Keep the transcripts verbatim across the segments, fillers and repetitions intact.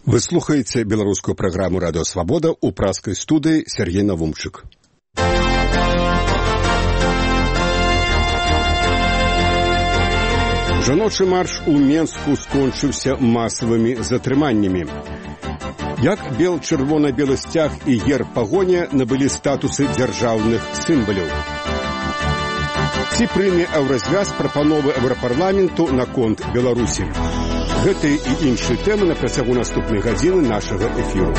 Вы слухаеце беларускую праграму «Радыё Свабода», у праскай студыі Сергей Навумчык. Жаночы марш у Менску скончыўся масавымі затрыманнямі. Як бел-чырвона-белы сцяг і герб пагоня набылі статусы дзяржаўных сімваляў. Ці прыме еўразвяз прапановы Еўрапарламенту наконт Беларусі. Гэтыя і іншыя тэмы на працягу наступнай гадзіны нашага эфіру.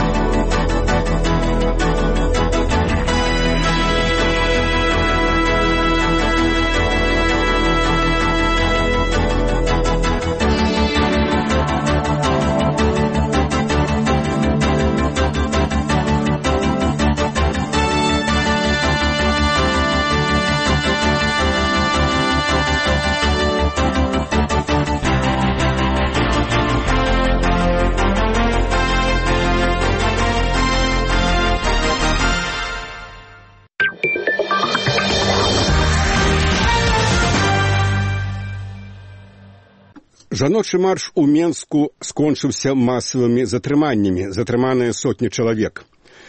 Жаночы марш у Менску скончыўся масавымі затрыманнямі, затрыманыя сотні чалавек.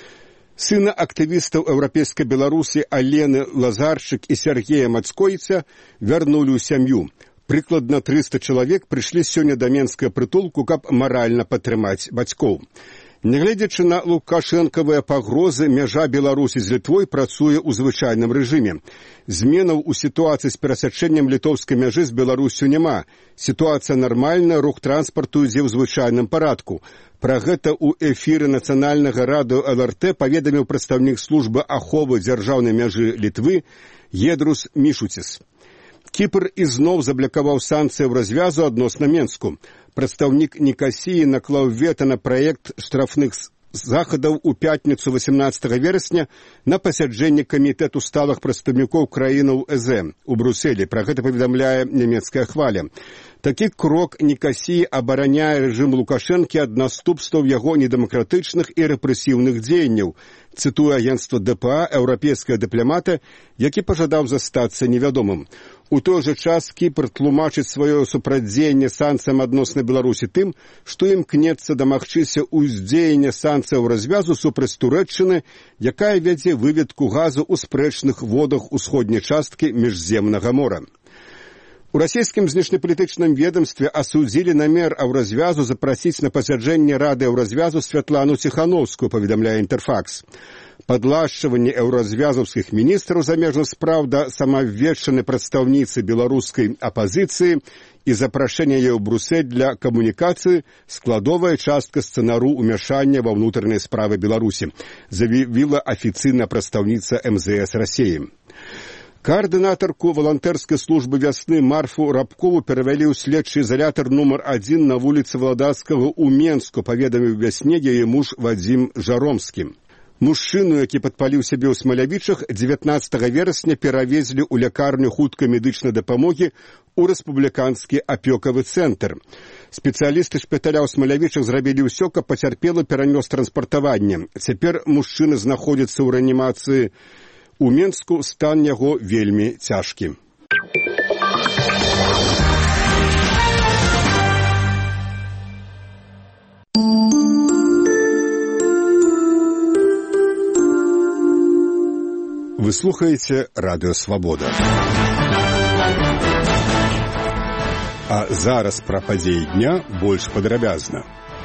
Сына актывістаў еўрапейскай Беларусі Алены Лазарчык і Сергея Мацкоіца вярнулі ў сям'ю. Прыкладна трыста чалавек прыйшлі сёння да менскага прытулку, каб маральна падтрымаць бацькоў. Нягледзячы на лукашэнкавыя пагрозы, мяжа Беларусі з Літвой працуе ў звычайным рэжыме. Зменаў у сітуацыі з перасячэннем літоўскай мяжы з Беларусю няма. Сітуацыя нармальная, рух транспарту ідзе ў звычайным парадку. Пра гэта ў эфіры нацыянальнага радыё эл эр тэ паведаміў прадстаўнік службы аховы дзяржаўнай мяжы Літвы Едрус Мішуціс. Кіпр ізноў заблакаваў санкцыі ў развязу адносна Менску. Прадстаўнік Нікасіі наклаў вета на праект штрафных захадаў у пятніцу васемнаццатага верасня на пасяджэнні камітэту сталых прадстаўнікоў краінаў э зэ у Брусэлі. Пра гэта паведамляе нямецкая хваля. Такі крок Нікасіі абараняе рэжым Лукашэнкі ад наступстваў яго недэмакратычных і рэпрэсіўных дзеянняў. Цытуе агенцтва дэ пэ а еўрапейскага дыпламата, які пажадаў застацца невядомым. У той жа час Кіпр тлумачыць сваё супрацьдзеянне санкцыям адносна Беларусі тым, што імкнецца дамагчыся ўздзеяння санкцыяў развязу супраць Турэччыны, якая вядзе выведку газу ў спрэчных водах усходняй часткі міжземнага мора. У расійскім знешнепалітычным ведомстве асудзілі намер еўразвязу запрасіць на пасяджэнне Рады еўразвязу Святлану Ціхановскую, паведамляе Інтэрфакс. Падлашчванне еўразвязаўскіх міністраў замежных спраў да самаведчанай прадстаўніцы беларускай апазіцыі і запрашэнне яе ў Брусэль для камунікацыі складовая частка сцэнару ўмяшання ва ўнутраныя справы Беларусі, заявіла афіцыйная прадстаўніца эм зэ эс Расіі. Каардынатарку валантэрскай службы вясны Марфу Рабкову перавялі ў следчы ізалятар нумар адзін на вуліцы Валадарскага ў Менску, паведаміў вясне яе муж Вадзім Жаромскі. Мужчыну, які падпаліў сябе ў Смалявічах, дзевятнаццатага верасня перавезлі ў лякарню хуткай медычнай дапамогі ў рэспубліканскі апёкавы цэнтр. Спецыялісты шпіталя ў Смалявічах зрабілі ўсё, каб пацярпелы перанёс транспартаванне. Цяпер мужчына знаходзіцца ў рэанімацыі у Менску, стан яго вельмі цяжкі. Вы слухаеце Радыё Свабода. А зараз пра падзеі дня больш падрабязна.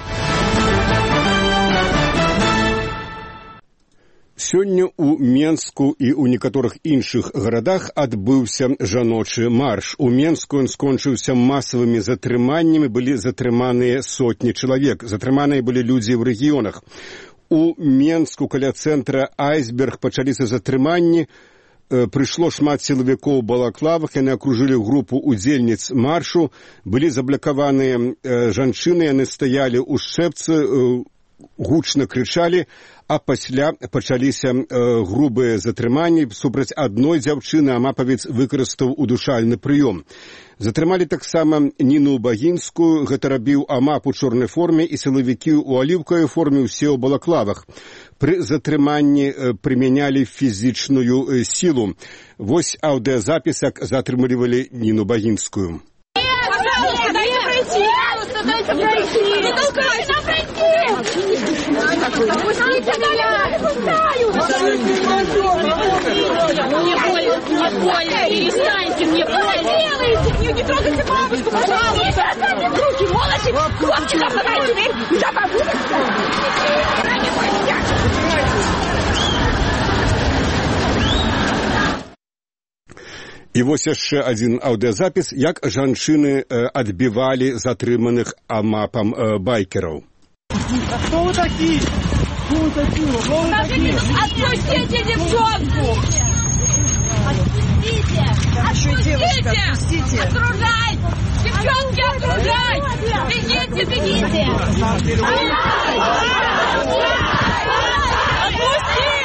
Сёння ў Менску і ў некаторых іншых гарадах адбыўся жаночы марш. У Менску ён скончыўся масавымі затрыманнямі, былі затрыманыя сотні чалавек. Затрыманыя былі людзі ў рэгіёнах. У Менску каля цэнтра Айсберг пачаліся затрыманні. Прыйшло шмат сілавікоў у балаклавах, яны акружылі групу удзельніц маршу. Былі заблакаваныя жанчыны, яны стаялі ў шчэпцы, гучна крычалі, а пасля пачаліся э, грубыя затрыманні супраць адной дзяўчыны, а мапавец выкарыстаў удушальны прыём. Затрымалі таксама Ніну Багінскую, гэта рабіў амап у чорнай форме, і сілавікі ў аліўкавай форме, усе ў балаклавах. Пры затрыманні э, прымянялі фізічную э, сілу. Вось аўдыазапіс, як затрымлівалі Ніну Багінскую. Дайте пройти! Дайте пройти! Не толкайся! Пройти! Пустите меня! Мне больно, мне больно, перестаньте, мне больно! Что вы делаете? Не, не трогайте бабушку, пожалуйста! Оставьте руки, молодцы! Хлопчик, закрывай дверь! Я побуду! І вось яшчэ адзін аўдыёзапіс, як жанчыны э, адбівалі затрыманых амапам э, байкераў. А кто вы такие? Кто вы такие? Кто вы такие? Отпустите девчонку! Отпустите! Отпустите! Отпустите! Окружай! Девчонки, окружай! Бегите, бегите! Отпустите!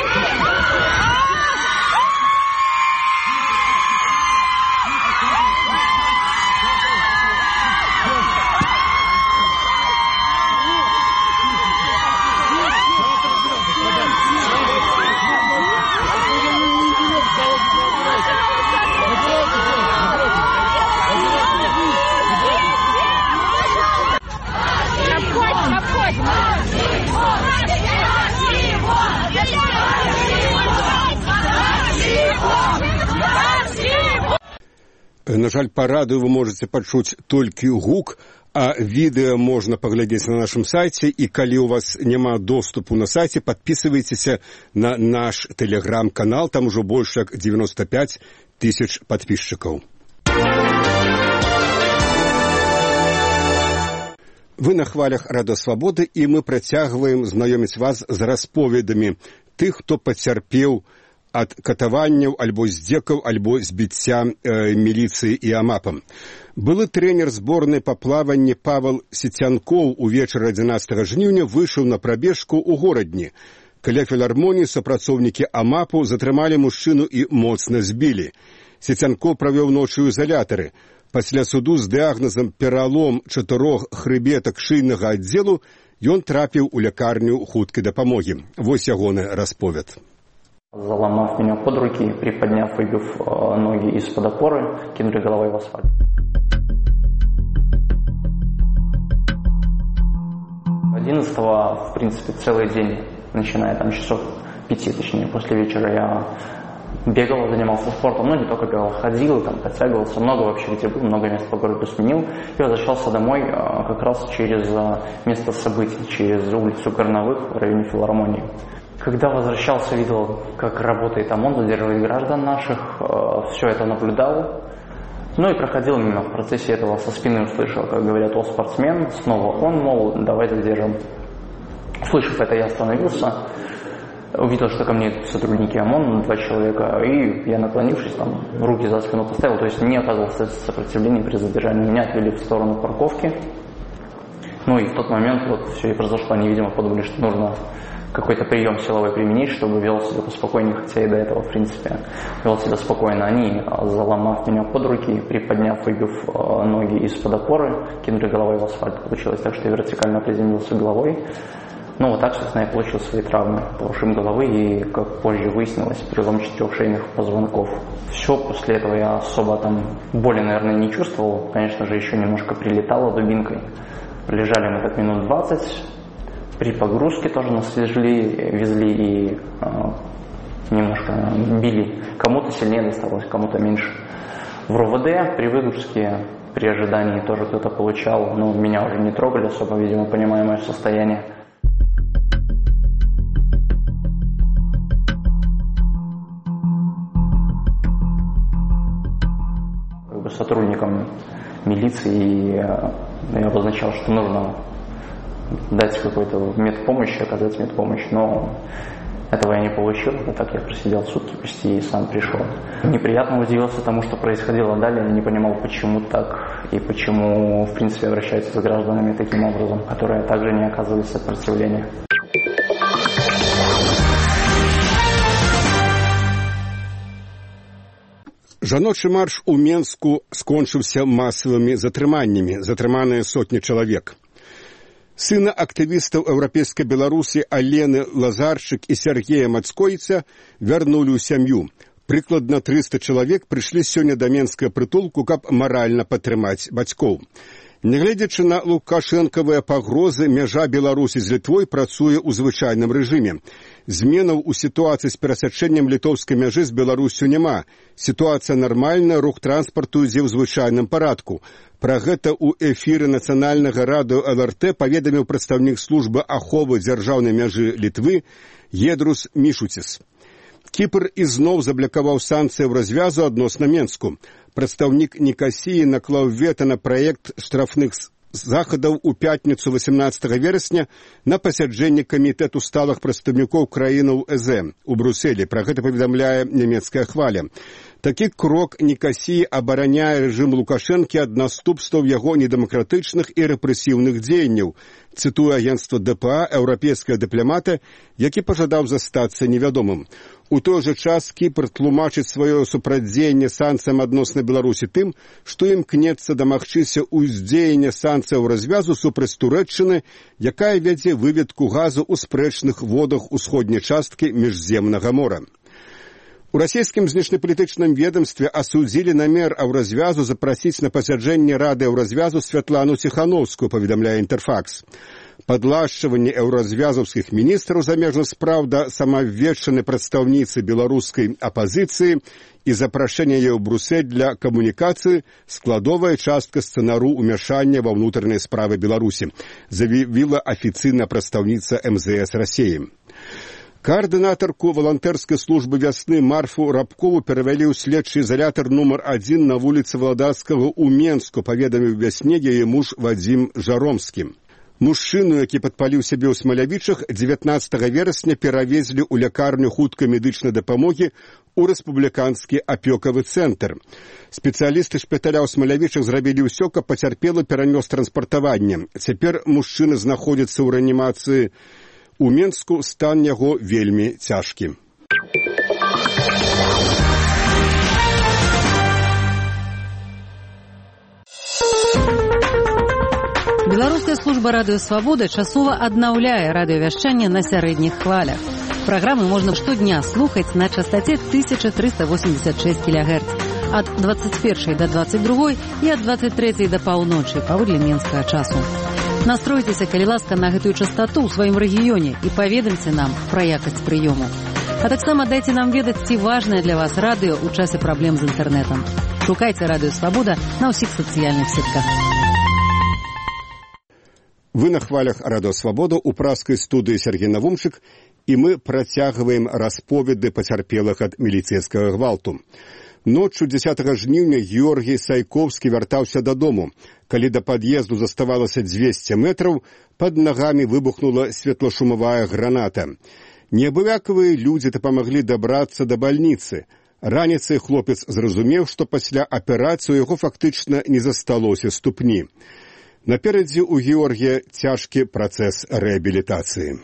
На жаль, па радыё вы можаце пачуць толькі гук, а відэа можна паглядзець на нашым сайце, і калі ў вас няма доступу на сайце, падпісвайцеся на наш тэлеграм-канал, там ужо больш як девяносто пять тысяч падпісчыкаў. Вы на хвалях Радыё Свабоды, і мы працягваем знаёміць вас з расповедамі тых, хто пацярпеў ад катаванняў, альбо здзекаў, альбо збіцця э, міліцыі і амапам. Былы трэнер зборнай па плаванні Павел Сіцянкоў увечары адзінаццатага жніўня выйшаў на прабежку ў горадні. Каля філармоніі супрацоўнікі амапу затрымалі мужчыну і моцна збілі. Сіцянкоў правёў ноч у ізалятары. Пасля суду з дыягназам пералом чатырох хрыбетак шыйнага аддзелу ён трапіў у лякарню хуткай дапамогі. Вось ягоны расповед. Заломав меня под руки, приподняв, выбив ноги из-под опоры, кинули головой в асфальт. одиннадцатого, в принципе, целый день, начиная там часов пяти, точнее, после вечера я бегал, занимался спортом, ну не только бегал, ходил, там, подтягивался, много вообще где был, много мест по городу сменил, и возвращался домой как раз через место событий, через улицу Горновых в районе филармонии. Когда возвращался, видел, как работает ОМОН, задерживает граждан наших, все это наблюдал. Ну и проходил мимо, в процессе этого со спины услышал, как говорят, о, спортсмен, снова он, мол, давай задержим. Услышав это, я остановился, увидел, что ко мне идут сотрудники ОМОН, два человека, и я, наклонившись, там, руки за спину поставил, то есть не оказывался сопротивления при задержании. Меня отвели в сторону парковки. Ну и в тот момент вот все и произошло, они, видимо, подумали, что нужно какой-то прием силовой применить, чтобы вел себя поспокойнее, хотя и до этого, в принципе, вел себя спокойно. Они, заломав меня под руки, приподняв, выбив ноги из-под опоры, кинули головой в асфальт. Получилось так, что я вертикально приземлился головой. Ну, вот так, собственно, я получил свои травмы, ушиб головы и, как позже выяснилось, перелом четырех шейных позвонков. Все, после этого я особо там боли, наверное, не чувствовал. Конечно же, еще немножко прилетало дубинкой. Лежали мы так минут двадцать. При погрузке тоже нас везли, везли и э, немножко били. Кому-то сильнее досталось, кому-то меньше. В РОВД при выгрузке, при ожидании тоже кто-то получал, но меня уже не трогали особо, видимо, понимая мое состояние. Как бы сотрудникам милиции я обозначал, что нужно дать какой-то медпомощь, оказать медпомощь, но этого я не получил, и так я просидел сутки почти и сам пришел. Неприятно удивился тому, что происходило далее, не понимал, почему так, и почему, в принципе, обращаются с гражданами таким образом, которые также не оказывали сопротивления. Жаночы марш у Менску скончыўся масавымі затрыманнямі, затрыманыя сотні чалавек. Сына актывістаў еўрапейскай Беларусі Алены Лазарчык і Сергея Мацкоіца вярнулі ў сям'ю. Прыкладна трыста чалавек прыйшлі сёння да менскага прытулку, каб маральна падтрымаць бацькоў. Нягледзячы на лукашэнкавыя пагрозы, мяжа Беларусі з Літвой працуе ў звычайным рэжыме. Зменаў у сітуацыі з перасячэннем літоўскай мяжы з Беларусю няма. Сітуацыя нармальная, рух транспарту ідзе ў звычайным парадку. Пра гэта ў эфіры нацыянальнага радыё эл эр тэ паведаміў прадстаўнік службы аховы дзяржаўнай мяжы Літвы Едрус Мішуціс. Кіпр ізноў заблакаваў санкцыі ў развязу адносна Менску. Прадстаўнік Нікасіі наклаў вета на праект штрафных захадаў у пятніцу васемнаццатага верасня на пасяджэнні камітэту сталых прадстаўнікоў краінаў э зэ эм у Брюсселі. Пра гэта паведамляе нямецкая хваля. Такі крок Нікасіі абараняе рэжым Лукашэнкі ад наступстваў яго недэмакратычных і рэпрэсіўных дзеянняў, цытуе агенцтва дэ пэ а еўрапейскага дыпламата, які пажадаў застацца невядомым. У той жа час Кіпр тлумачыць сваё супрацьдзеянне санкцыям адносна Беларусі тым, што імкнецца дамагчыся ўздзеяння санкцыяў развязу супраць Турэччыны, якая вядзе выведку газу ў спрэчных водах усходняй часткі міжземнага мора. У расійскім знешнепалітычным ведомстве асудзілі намер Еўразвязу запрасіць на пасяджэнне Рады Еўразвязу Святлану Ціхановскую, паведамляе Інтэрфакс. Падлашчванне еўразвязаўскіх міністраў замежных спраў да самаведчанай прадстаўніцы беларускай апазіцыі і запрашэнне яе ў Бруссель для камунікацыі складовая частка сцэнару ўмяшання ва ўнутраныя справы Беларусі, заявіла афіцыйная прадстаўніца эм зэ эс Расіі. Каардынатарку валантэрскай службы вясны Марфу Рабкову перавялі ў следчы ізалятар нумар адзін на вуліцы Валадарскага ў Менску, паведаміў вясне яе муж Вадзім Жаромскі. Мужчыну, які падпаліў сябе ў Смалявічах, дзевятнаццатага верасня перавезлі ў лякарню хуткай медычнай дапамогі ў рэспубліканскі апёкавы цэнтр. Спецыялісты шпіталя ў Смалявічах зрабілі ўсё, каб пацярпелы перанёс транспартаванне. Цяпер мужчына знаходзіцца ў рэанімацыі у Менску, стан яго вельмі цяжкі. Беларуская служба радыё «Свабода» часова аднаўляе радыёвяшчанне на сярэдніх хвалях. Праграмы можна штодня слухаць на частаце тысяча трыста восемьдесят шесть кілогерц ад двадцать першай да двадцать другой і ад двадцать трэцяй да паўночы паводле менскага часу. Настройцеся, калі ласка, на гэтую частату ў сваім рэгіёне і паведамце нам пра якасць прыёму. А таксама дайце нам ведаць, ці важнае для вас радыё ў часе праблем з інтэрнэтам. Шукайце радыё «Свабода» на ўсіх сацыяльных сетках. Вы на хвалях радыё «Свабода» у праскай студыі Сергей Навумчык, і мы працягваем расповеды пацярпелых ад міліцэйскага гвалту. Ноччу дзесятага жніўня Георгій Сайковскі вяртаўся дадому. Калі да пад'езду заставалася дзвесце метраў, пад нагамі выбухнула светлашумавая граната. Неабыякавыя людзі дапамаглі дабрацца да бальніцы. Раніцай хлопец зразумеў, што пасля аперацыі яго фактычна не засталося ступні. Наперадзе ў Георгія цяжкі працэс рэабілітацыі.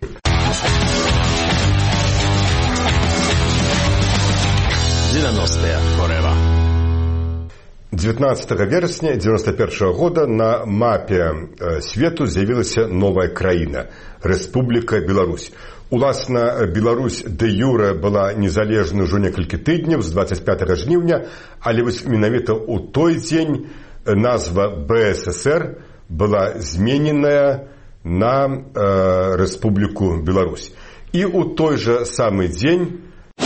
девяностые Форева. девятнадцатага верасня девяносто первого года на мапе свету з'явілася новая краіна – Рэспубліка Беларусь. Уласна, Беларусь дэ-юрэ была незалежнай ужо некалькі тыдняў з двадцать пятага жніўня, але вось менавіта ў той дзень назва бэ эс эс эр была змененая на э, Рэспубліку Беларусь. І ў той жа самы дзень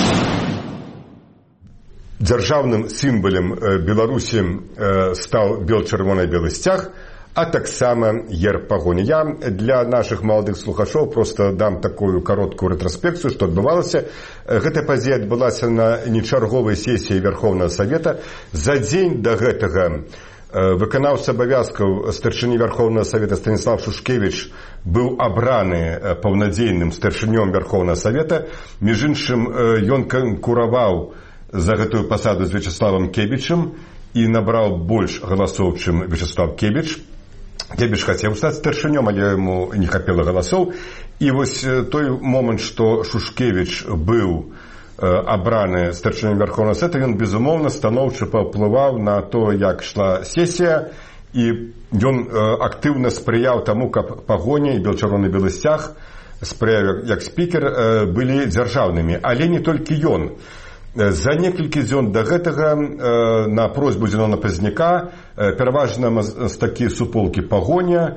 дзяржаўным сімвалам Беларусі стаў бел-чырвона-белы сцяг, а таксама герб пагоні. Я для нашых маладых слухачоў проста дам такую кароткую рэтраспекцыю, што адбывалася. Гэтая падзея адбылася на нечарговай сесіі Верховнага Савета. За дзень да гэтага выканаўца абавязкаў старшыні Верховнага Савета Станіслав Шушкевіч быў абраны паўнадзейным старшынём Верховнага Савета. Між іншым, ён канкураваў за гэтую пасаду з Вячеславам Кебічам і набраў больш галасоў, чым Вячеслав Кебіч. Кебіч хацеў стаць старшынём, але яму не хапіла галасоў. І вось той момант, што Шушкевіч быў абраны старшынём Верховнага Савета, ён, безумоўна, станоўча паўплываў на то, як ішла сесія, і ён актыўна спрыяў таму, каб пагоня і бел-чырвона-белы сцяг, спрыяў як спікер, былі дзяржаўнымі. Але не толькі ён. За некалькі дзён да гэтага на просьбу Зенона Пазняка пераважна мастакі суполкі «Пагоня»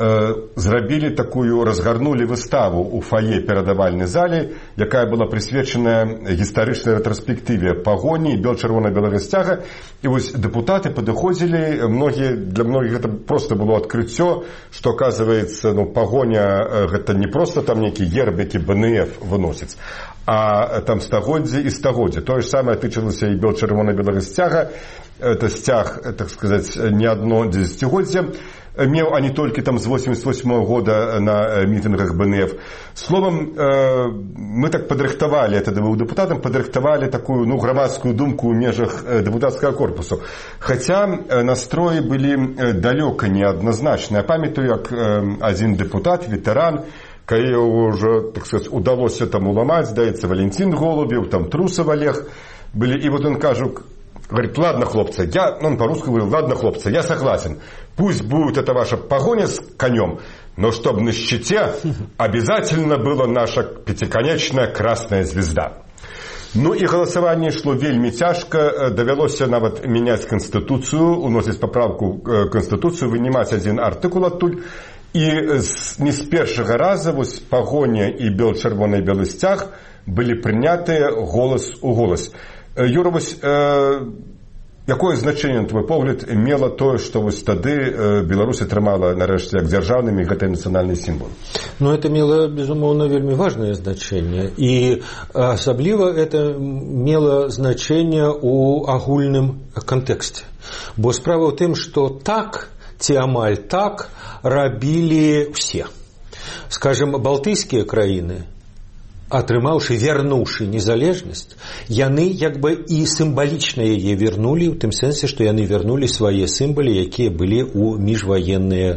зрабілі такую, разгарнулі выставу ў фае перадавальнай зале, якая была прысвечаная гістарычнай рэтраспектыве «Пагоні» і бел-чырвона-белага сцяга. І вось дэпутаты падыходзілі, многія, для многіх гэта проста было адкрыццё, што, оказывается, ну, «Пагоня» гэта не проста там нейкі герб, які бэ эн эф выносіць, а там стагоддзе і стагоддзе. Тое ж самае тычылася і бел-чырвона-белага сцяга. Это сцяг, так сказаць, не одно дзесяцігоддзе меў, а не толькі там з восемьдесят восьмого года на мітынгах бэ эн эф. Словом, мы так падрыхтавалі, это быў дэпутатам, падрыхтавалі такую, ну, грамадскую думку ў межах дэпутацкага корпусу. Хаця настроі былі далёка неадназначныя. Памятаю, як адзін дэпутат, ветэран, калі ўжо, так сказаць, удалося там уламаць, здаецца, Валентин Голубев, там Трусов Олег былі, і вот он кажа, говорит: ладно, хлопцы, я, ну, он по-русски говорил: ладно, хлопцы, я согласен, пусть будет это ваша погоня с конем, но чтобы на щите обязательно была наша пятиконечная красная звезда. Ну і галасаванне ішло вельмі цяжка, давялося нават мяняць канстытуцыю, уносіць паправку канстытуцыю, вынімаць адзін артыкул адтуль. І не з першага раза вось «Пагоня» і бел-чырвоны і белы сцяг былі прынятыя голас у голас. Юра, вось, э, якое значэнне, на твой погляд, мела тое, што вось тады э, Беларусь атрымала нарэшце як дзяржаўным і гэты нацыянальны сімвол? Ну, это мела, безумоўна, вельмі важнае значэнне. І асабліва это мела значэнне ў агульным кантэксце. Бо справа ў тым, што так ці амаль так рабілі ўсе. Скажем, балтыйскія краіны, атрымаўшы, вярнуўшы незалежнасць, яны як бы і сімвалічна яе вярнулі, у тым сэнсе, што яны вярнулі свае сімвалы, якія былі ў міжваенныя,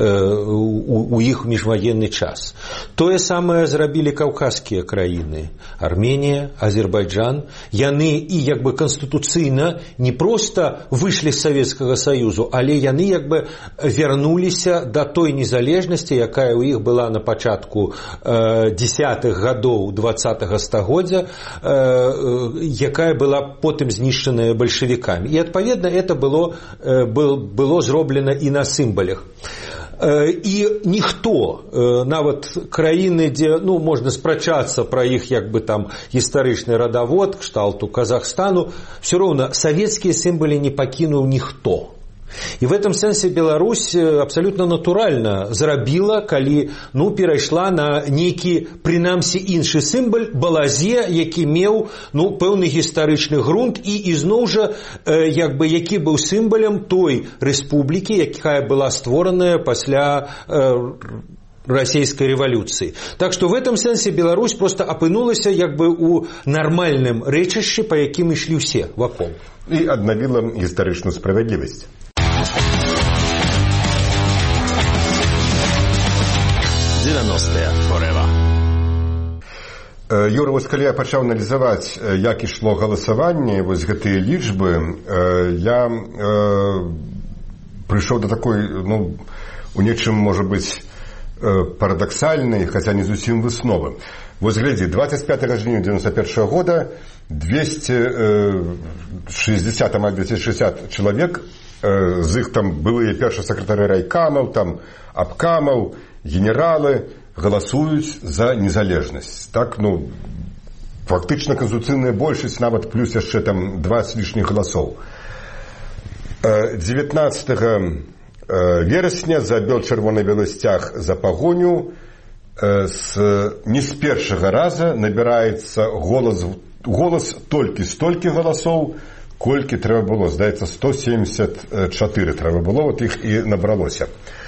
у іх міжваенны час. Тое самае зрабілі каўказскія краіны, Арменія, Азербайджан. Яны і як бы канстытуцыйна не проста выйшлі з Савецкага Саюзу, але яны як бы вярнуліся да той незалежнасці, якая ў іх была на пачатку дзесятых гадоў двадцатага стагоддзя, якая была потым знішчаная бальшавікамі. І, адпаведна, это было, было зроблена і на сімвалях. І ніхто, нават краіны, дзе, ну, можна спрачацца пра іх як бы там гістарычны радавод, кшталту Казахстану, все роўна савецкія сімвалы не пакінуў ніхто. І в этом сэнсе Беларусь абсалютна натуральна зрабіла, калі, ну, перайшла на нейкі, прынамсі, іншы сімвал, балазе, які меў, ну, пэўны гістарычны грунт і ізноў жа, э, як бы, які быў сімвалем той рэспублікі, якая была створаная пасля э, расійскай рэвалюцыі. Так што в этом сэнсе Беларусь просто апынулася як бы ў нармальным рэчышчы, па якім ішлі ўсе вакол. І аднавіла гістарычную справядлівасць. девяностые forever. Юра, вось калі я пачаў аналізаваць, як ішло галасаванне, вось гэтыя лічбы, я прыйшоў да такой, ну, у нечым, можа быць, парадаксальнай, хаця не зусім высновы. Вось глядзі, двадцать пятого жніўня девяносто первого года двести шестьдесят, там, двести шестьдесят чалавек, з іх там былыя першыя сакратары райкамаў, там абкамаў, генералы галасуюць за незалежнасць. Так, ну, фактычна канстытуцыйная большасць, нават плюс яшчэ там двадцать лішніх галасоў. девятнадцатого верасня за бел-чырвона-белы сцяг, за пагоню с, не з першага раза набіраецца голас, голас толькі столькі галасоў, колькі трэба было, здаецца, сто семьдесят четыре трэба было, вот іх і набралося.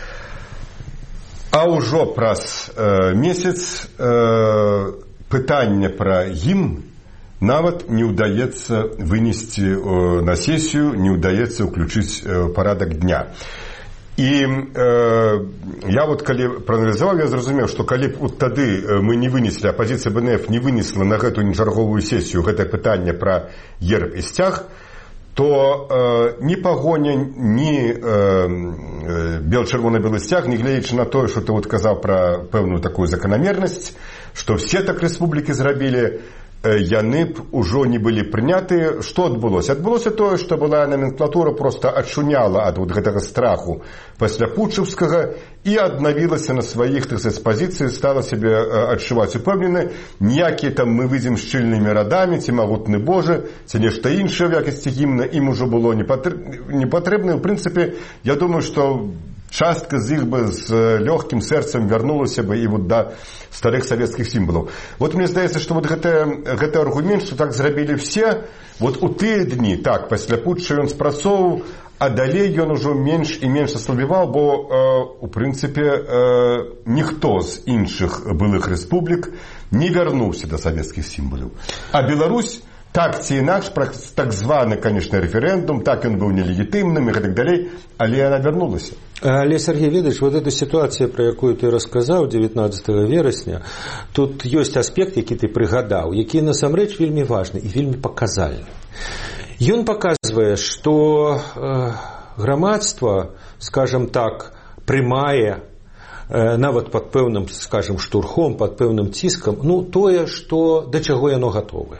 А ўжо праз э, месяц э, пытанне пра гімн нават не ўдаецца вынесці э, на сесію, не ўдаецца ўключыць э, парадак дня. І э, я вот калі прааналізаваў, я зразумеў, што калі б вот тады мы не вынеслі, апазіцыя бэ эн эф не вынесла на гэту нечарговую сесію гэтае пытанне пра герб і сцяг, то э, ні пагоня, ні э, бел-чырвона-белы сцяг, не гледзячы на тое, што ты вот казаў пра пэўную такую заканамернасць, што все так рэспублікі зрабілі, яны б ужо не былі прыняты. Што адбылося? Адбылося тое, што была номенклатура проста адшуняла ад вот гэтага страху пасля путчаўскага і аднавілася на сваіх, так сказаць, пазіцыі, стала сябе адчуваць упэўнена. Ніякія там мы выйдзем шчыльнымі радамі, ці магутны Божа, ці нешта іншае ў якасці гімна ім ужо было не патрэбна. У прынцыпе, я думаю, што частка з іх бы з лёгкім сэрцам вярнулася бы і вот да старых савецкіх сімвалаў. Вот мне здаецца, што вот гэты, гэты аргумент, што так зрабілі все, вот у тыя дні, так, пасля путча ён спрацоўваў, а далей ён ужо менш і менш аслабіваў, бо, э, у прынцыпе, э, ніхто з іншых былых рэспублік не вярнуўся да савецкіх сімвалаў. А Беларусь так ці інакш, так званы, конечно, рэферэндум, так ён быў нелегітымным і гэтак далей, але яна вярнулася. Але, Сергей Ведович, вот эта ситуация, про якую ты рассказаў девятнадцатого верасня, тут ёсць аспект, які ты прыгадаў, які насамрэч вельмі важны і вельмі паказальны. Ён паказвае, што э, грамадства, скажем так, прымае э, нават пад пэўным, скажем, штурхом, пад пэўным ціскам, ну, тое, што, да чаго яно гатовае.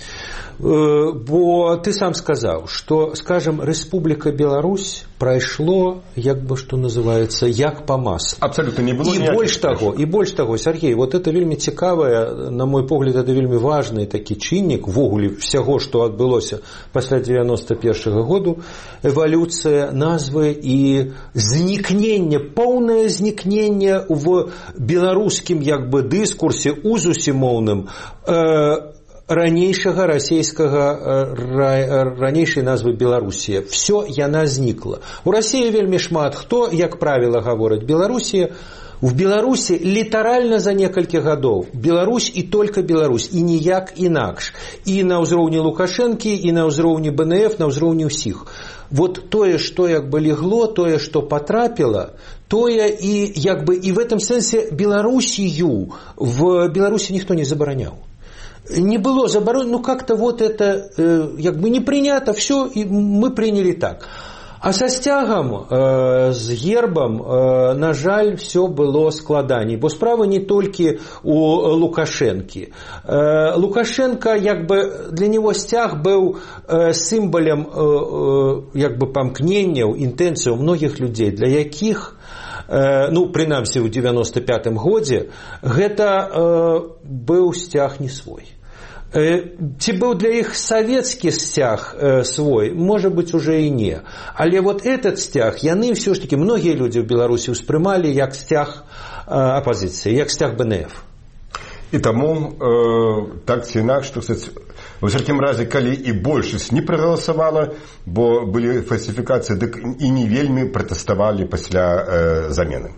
Бо ты сам сказаў, што, скажем, Рэспубліка Беларусь прайшло, як бы што называецца, як па маслу. Абсолютно не было. І больш таго, і больш таго, Сергей, вот это вельмі цікавае, на мой погляд, это вельмі важны такі чыннік ввогуле всяго, што адбылося пасля девяносто першага году, эвалюцыя назвы і знікненне, поўнае знікненне в беларускім як бы дыскурсе, узусе моўным, э, ранейшага расійскага, ранейшай назвы Беларусія. Всё яна знікла. У Расіі вельмі шмат хто, як правіла, гаворыць Беларусія. В Беларусі літаральна за некалькі гадоў Беларусь і толькі Беларусь, і ніяк інакш. І на ўзроўні Лукашэнкі, і на ўзроўні бэ эн эф, на ўзроўні ўсіх. Вот тое, што як бы легло, тое, што патрапіла, тое і як бы і в этом сэнсе Беларусію в Беларусі ніхто не забараняў. Не было заборонено, ну как-то вот это э, як бы не принято, все, и мы приняли так. А со сцягам, э, з гербам, э, на жаль, все было складаней, бо справа не толькі у Лукашэнкі. Э, Лукашенко, як бы, для него сцяг быў э, сімвалем э, э, як бы памкненняў, інтэнцыяў многіх людзей, для якіх ну, прынамсі ў девяносто пятым годзе гэта э, быў сцяг не свой. Э, ці быў для іх савецкі сцяг э, свой, можа быць, уже і не. Але вот этот сцяг, яны ўсё ж такі, многія людзі ў Беларусі ўспрымалі як сцяг э, апазіцыі, як сцяг бэ эн эф. І таму, э, так ці інакш, што, кстати, в усякім разе, калі і большасць не прагаласавала, бо былі фальсіфікацыі, дык і не вельмі пратэставалі пасля э, замены.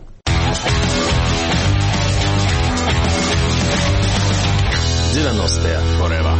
девяностые forever.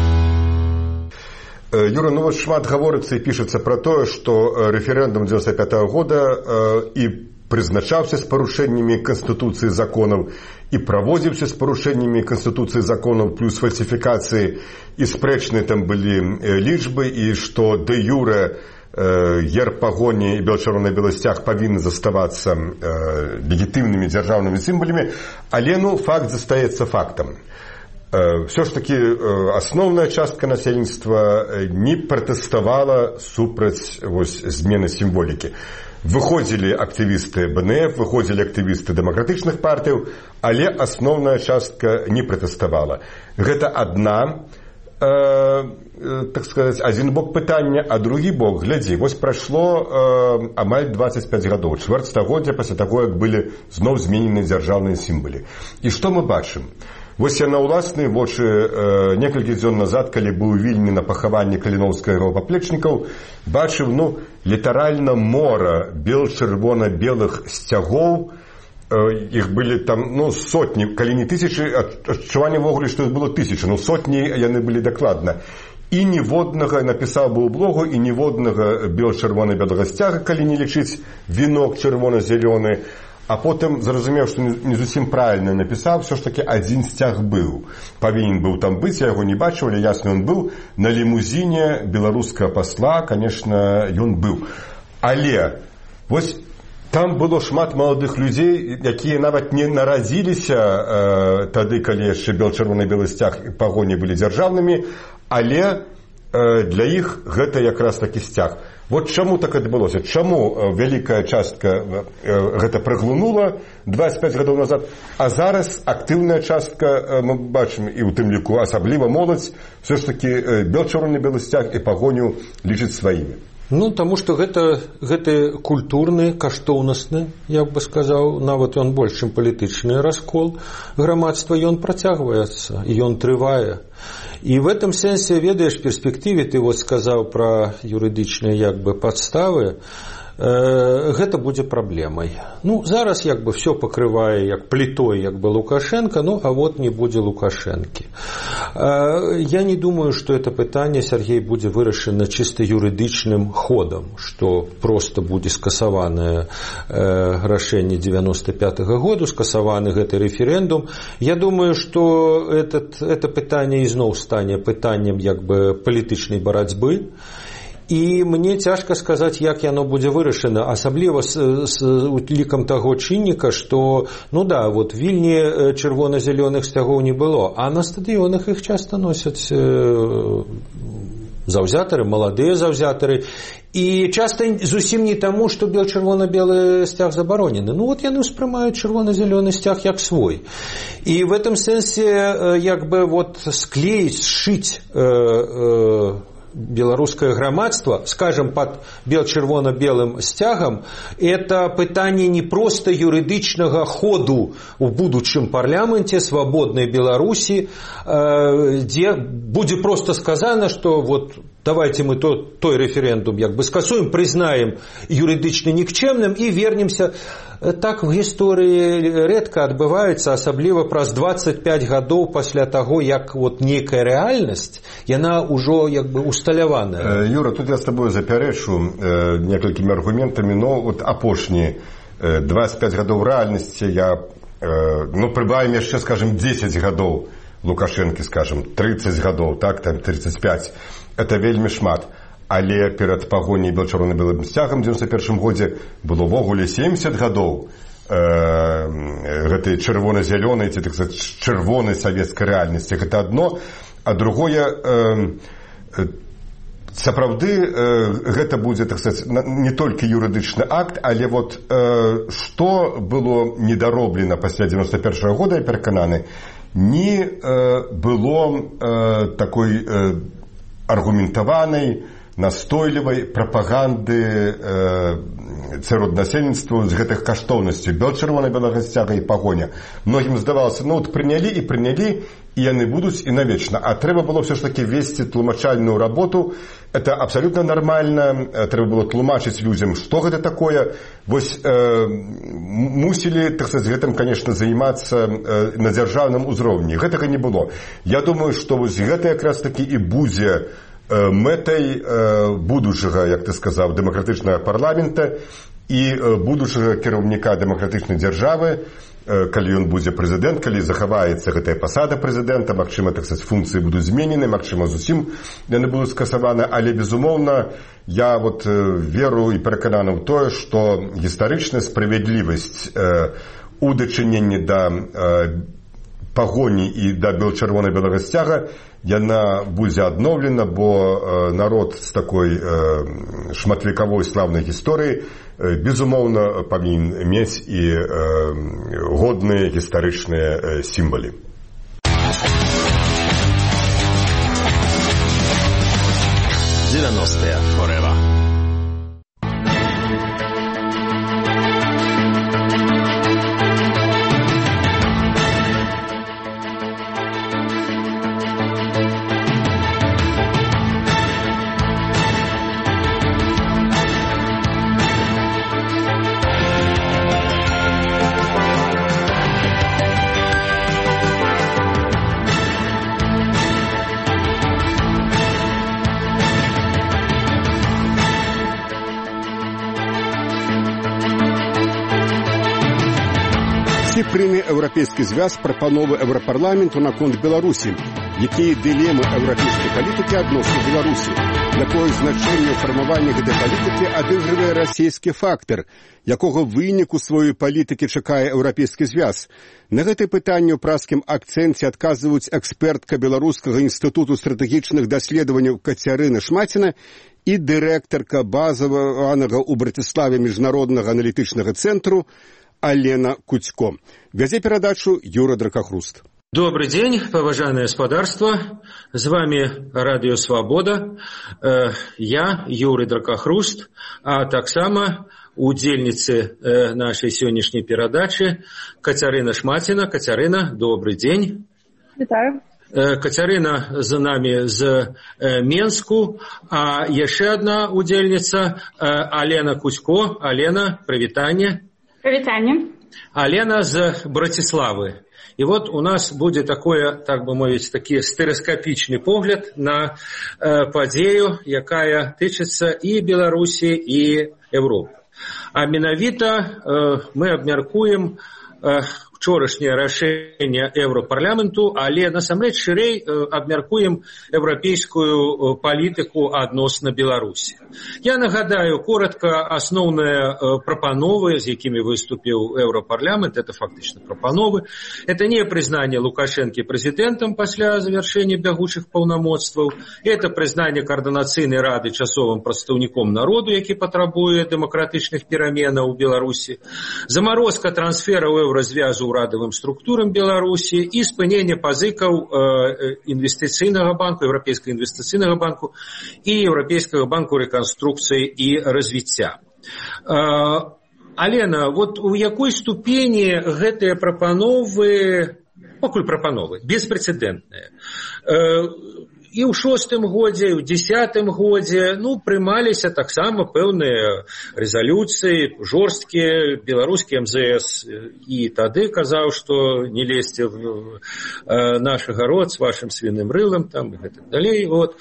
Юра, ну вот шмат гаворыцца і пішацца пра тое, што рэферэндум девяносто пятого года э, і прызначаўся з парушэннямі Канстытуцыі законаў і праводзіўся з парушэннямі Канстытуцыі законаў плюс фальсіфікацыі, і спрэчныя там былі лічбы, і што дэ юрэ э, герб пагоні і бел-чырвоны белы сцяг павінны заставацца э, легітымнымі дзяржаўнымі сімвалямі, але ну факт застаецца фактам. Э, Все ж таки э, асноўная частка насельніцтва не пратэставала супраць вось змены сімволікі. Выходзілі актывісты бэ эн эф, выходзілі актывісты дэмакратычных партыяў, але асноўная частка не пратэставала. Гэта адна, э, э, так сказаць, адзін бок пытання, а другі бок, глядзі, вось прайшло э, амаль двадцать пять гадоў, чвэрць стагоддзя пасля таго, як былі зноў зменены дзяржаўныя сімвалы. І што мы бачым? Вось я на ўласныя вочы э, некалькі дзён назад, калі быў у Вільні на пахаванні каліноўскага ровапаплечнікаў, бачыў, ну, літаральна мора бел-чырвона-белых сцягоў, э, іх былі там, ну, сотні, калі не тысячы, адчуванне ввогуле, што іх было тысячы, ну, сотні яны былі дакладна. І ніводнага, напісаў бы ў блогу, і ніводнага бел-чырвона-белага сцяга, калі не лічыць вінок чырвона-зялёны. А потым зразумеў, што не зусім правільна напісаў, все ж таки адзін сцяг быў. Павінен быў там быць, я яго не бачыў, але ясна, ён быў. На лімузіне беларускага пасла, конечно, ён быў. Але вось Там было шмат маладых людзей, якія нават не нарадзіліся э, тады, калі яшчэ бел-чырвона-белы сцяг і пагоні былі дзяржаўнымі, але э, для іх гэта якраз такі сцяг. Вот чаму так адбылося? Чаму э, вялікая частка э, гэта праглынула двадцять пять гадоў назад, а зараз актыўная частка, э, мы бачым, і ў тым ліку асабліва моладзь, все ж таки э, бел-чырвона-белы сцяг і пагоню лічыць сваімі. Ну, таму што гэта, гэта культурны, каштоўнасны, я бы сказаў, нават ён больш, чым палітычны раскол грамадства, ён працягваецца, ён трывае. І в этом сэнсе, ведаеш, перспектыве, ты вот сказаў пра юрыдычныя як бы падставы, э, гэта будзе праблемай. Ну, зараз як бы все пакрывае як плітой, як бы Лукашенко, ну, а вот не будзе Лукашэнкі. Э, я не думаю, што это пытанне, Сергей, будзе вырашана чыста юрыдычным ходам, што проста будзе скасаванае э, рашэнне девяносто пятого году, скасаваны гэты рэферэндум. Я думаю, што этот, это пытанне ізноў стане пытаннем як бы палітычнай барацьбы. І мне цяжка сказаць, як яно будзе вырашана, асабліва з, з лікам таго чынніка, што, ну да, вот Вільні чырвона-зялёных сцягоў не было, а на стадыёнах іх часта носяць э, заўзятары, маладыя заўзятары, і часта зусім не таму, што бел-чырвона-белы сцяг забаронены. Ну вот яны ўспрымаюць чырвона-зялёны сцяг як свой. І в этом сэнсе як бы вот склеіць, сшыць э, э, беларускае грамадства, скажем, под бел-чырвона-белым сцягам, это пытанне не просто юрыдычнага ходу у будучым парламенце свабоднай Беларусі, дзе будзе просто сказано, что вот давайте мы то, той референдум як бы скасуем, признаем юридично никчемным и вернемся. Так в гісторыі редко адбываецца, асабліва праз двадцать пять гадоў пасля таго, як вот некая рэальнасць, яна ўжо як бы усталяваная. Юра, тут я с тобой запярэчу э, некалькімі аргументамі, но вот апошні э, двадцать пять гадоў рэальнасці я, э, ну прыбавім яшчэ, скажем, десять гадоў Лукашэнкі, скажем, тридцать гадоў, так, там тридцать пять. Это вельмі шмат. Але перад пагоняй бел-чырвона-белым сцягам у девяносто первом годзе было ввогуле семьдесят гадоў э, гэтай чырвона-зялёнай, ці так сказаць, чырвонай савецкай рэальнасці. Гэта адно, а другое, э, сапраўды э, гэта будзе, так сказаць, не толькі юрыдычны акт, але вот э, што было недароблена пасля девяносто первого года, я перакананы, не э, было э, такой э, аргументаванай, настойлівай прапаганды э, сярод насельніцтва з гэтых каштоўнасцей бел-чырвона-белага сцяга і пагоня. Многім здавалася, ну вот прынялі і прынялі, і яны будуць і навечна. А трэба было все ж таки весці тлумачальную работу. Это абсолютно нормально. Трэба было тлумачыць людзям, што гэта такое. Вось э, мусілі, так сказать, гэтым, конечно, займацца э, на дзяржаўным узроўні. Гэтага не было. Я думаю, што вось гэта якраз таки і будзе мэтай будучага, як ты сказаў, дэмакратычнага парламента і будучага кіраўніка дэмакратычнай дзяржавы, калі ён будзе прэзідэнт, калі захаваецца гэтая пасада прэзідэнта, магчыма, так сказаць, функцыі будуць зменены, магчыма, зусім яны будуць скасаваны, але, безумоўна, я вот веру і перакананы ў тое, што гістарычная справядлівасць у дачыненні да пагоні і да бел-чырвона-белага сцяга яна будзе адноўлена, бо народ з такой шматвекавой славнай гісторыі безумоўна павінен мець і годныя гістарычныя сімвалы. девяностые Forever. Прыме еўрапейскі звяз прапановы еўрапарламенту наконт Беларусі. Якія дылемы еўрапейскай палітыкі адносна Беларусі? Якое значэнне фармавання гэтай палітыкі адыгрывае расійскі фактар? Якога выніку сваёй палітыкі чакае еўрапейскі звяз? На гэтае пытанне ў празкім акцэнце адказваюць экспертка Беларускага інстытуту стратэгічных даследаванняў Кацярына Шмаціна і дырэктарка базаванага ў Браціславе міжнароднага аналітычнага цэнтру Алена Куцько. Вядзе перадачу Юра Дракахруст. Добрый день, поважанное господарство. С вами Радио Свобода. Я, Юрий Дракахруст, а так само удзельницы нашей сегодняшней передачи Кацярына Шмаціна. Кацярына, добрый день. Вітаю. Кацярына за нами з Менску, а яшчэ одна удзельница Алена Куцько. Алена, привитание. Привитание. Алена з Братиславы. И вот у нас будет такое, так бы мовить, такие стереоскопичный погляд на э, падзею, якая тычыцца и Беларуси, и Европы. А менавіта э, мы абмяркуем э, вчорашняе рашэнне Еўрапарламенту, але насамрэч шырэй абмяркуем еўрапейскую палітыку адносна Беларусі. Я нагадаю коротко основные прапановы, з якімі выступіў Еўрапарламент. Это фактично прапановы. Это не признание Лукашенко президентом пасля завершения бягучых паўнамоцтваў. Это признание координацыйнай рады часовым прадстаўніком народу, які патрабуе дэмакратычных пераменаў у Беларусі. Заморозка трансфераў еўразвязу радовым структурам Беларусі і спынение пазыкаў інвестыцыйнага банку, Европейского инвестиционного банку и Европейского банку реконструкции и развития. Алена, вот у якой ступені гэтыя прапановы, пакуль прапановы, беспрэцэдэнтныя? І ў шостым годзе, і ў дзесятым годзе, ну, прымаліся таксама пэўныя рэзалюцыі, жорсткія, беларускі эм зэ эс і тады казаў, што не лезьце в наш агарод з вашым свіным рылам, там, і гэтак далей, вот.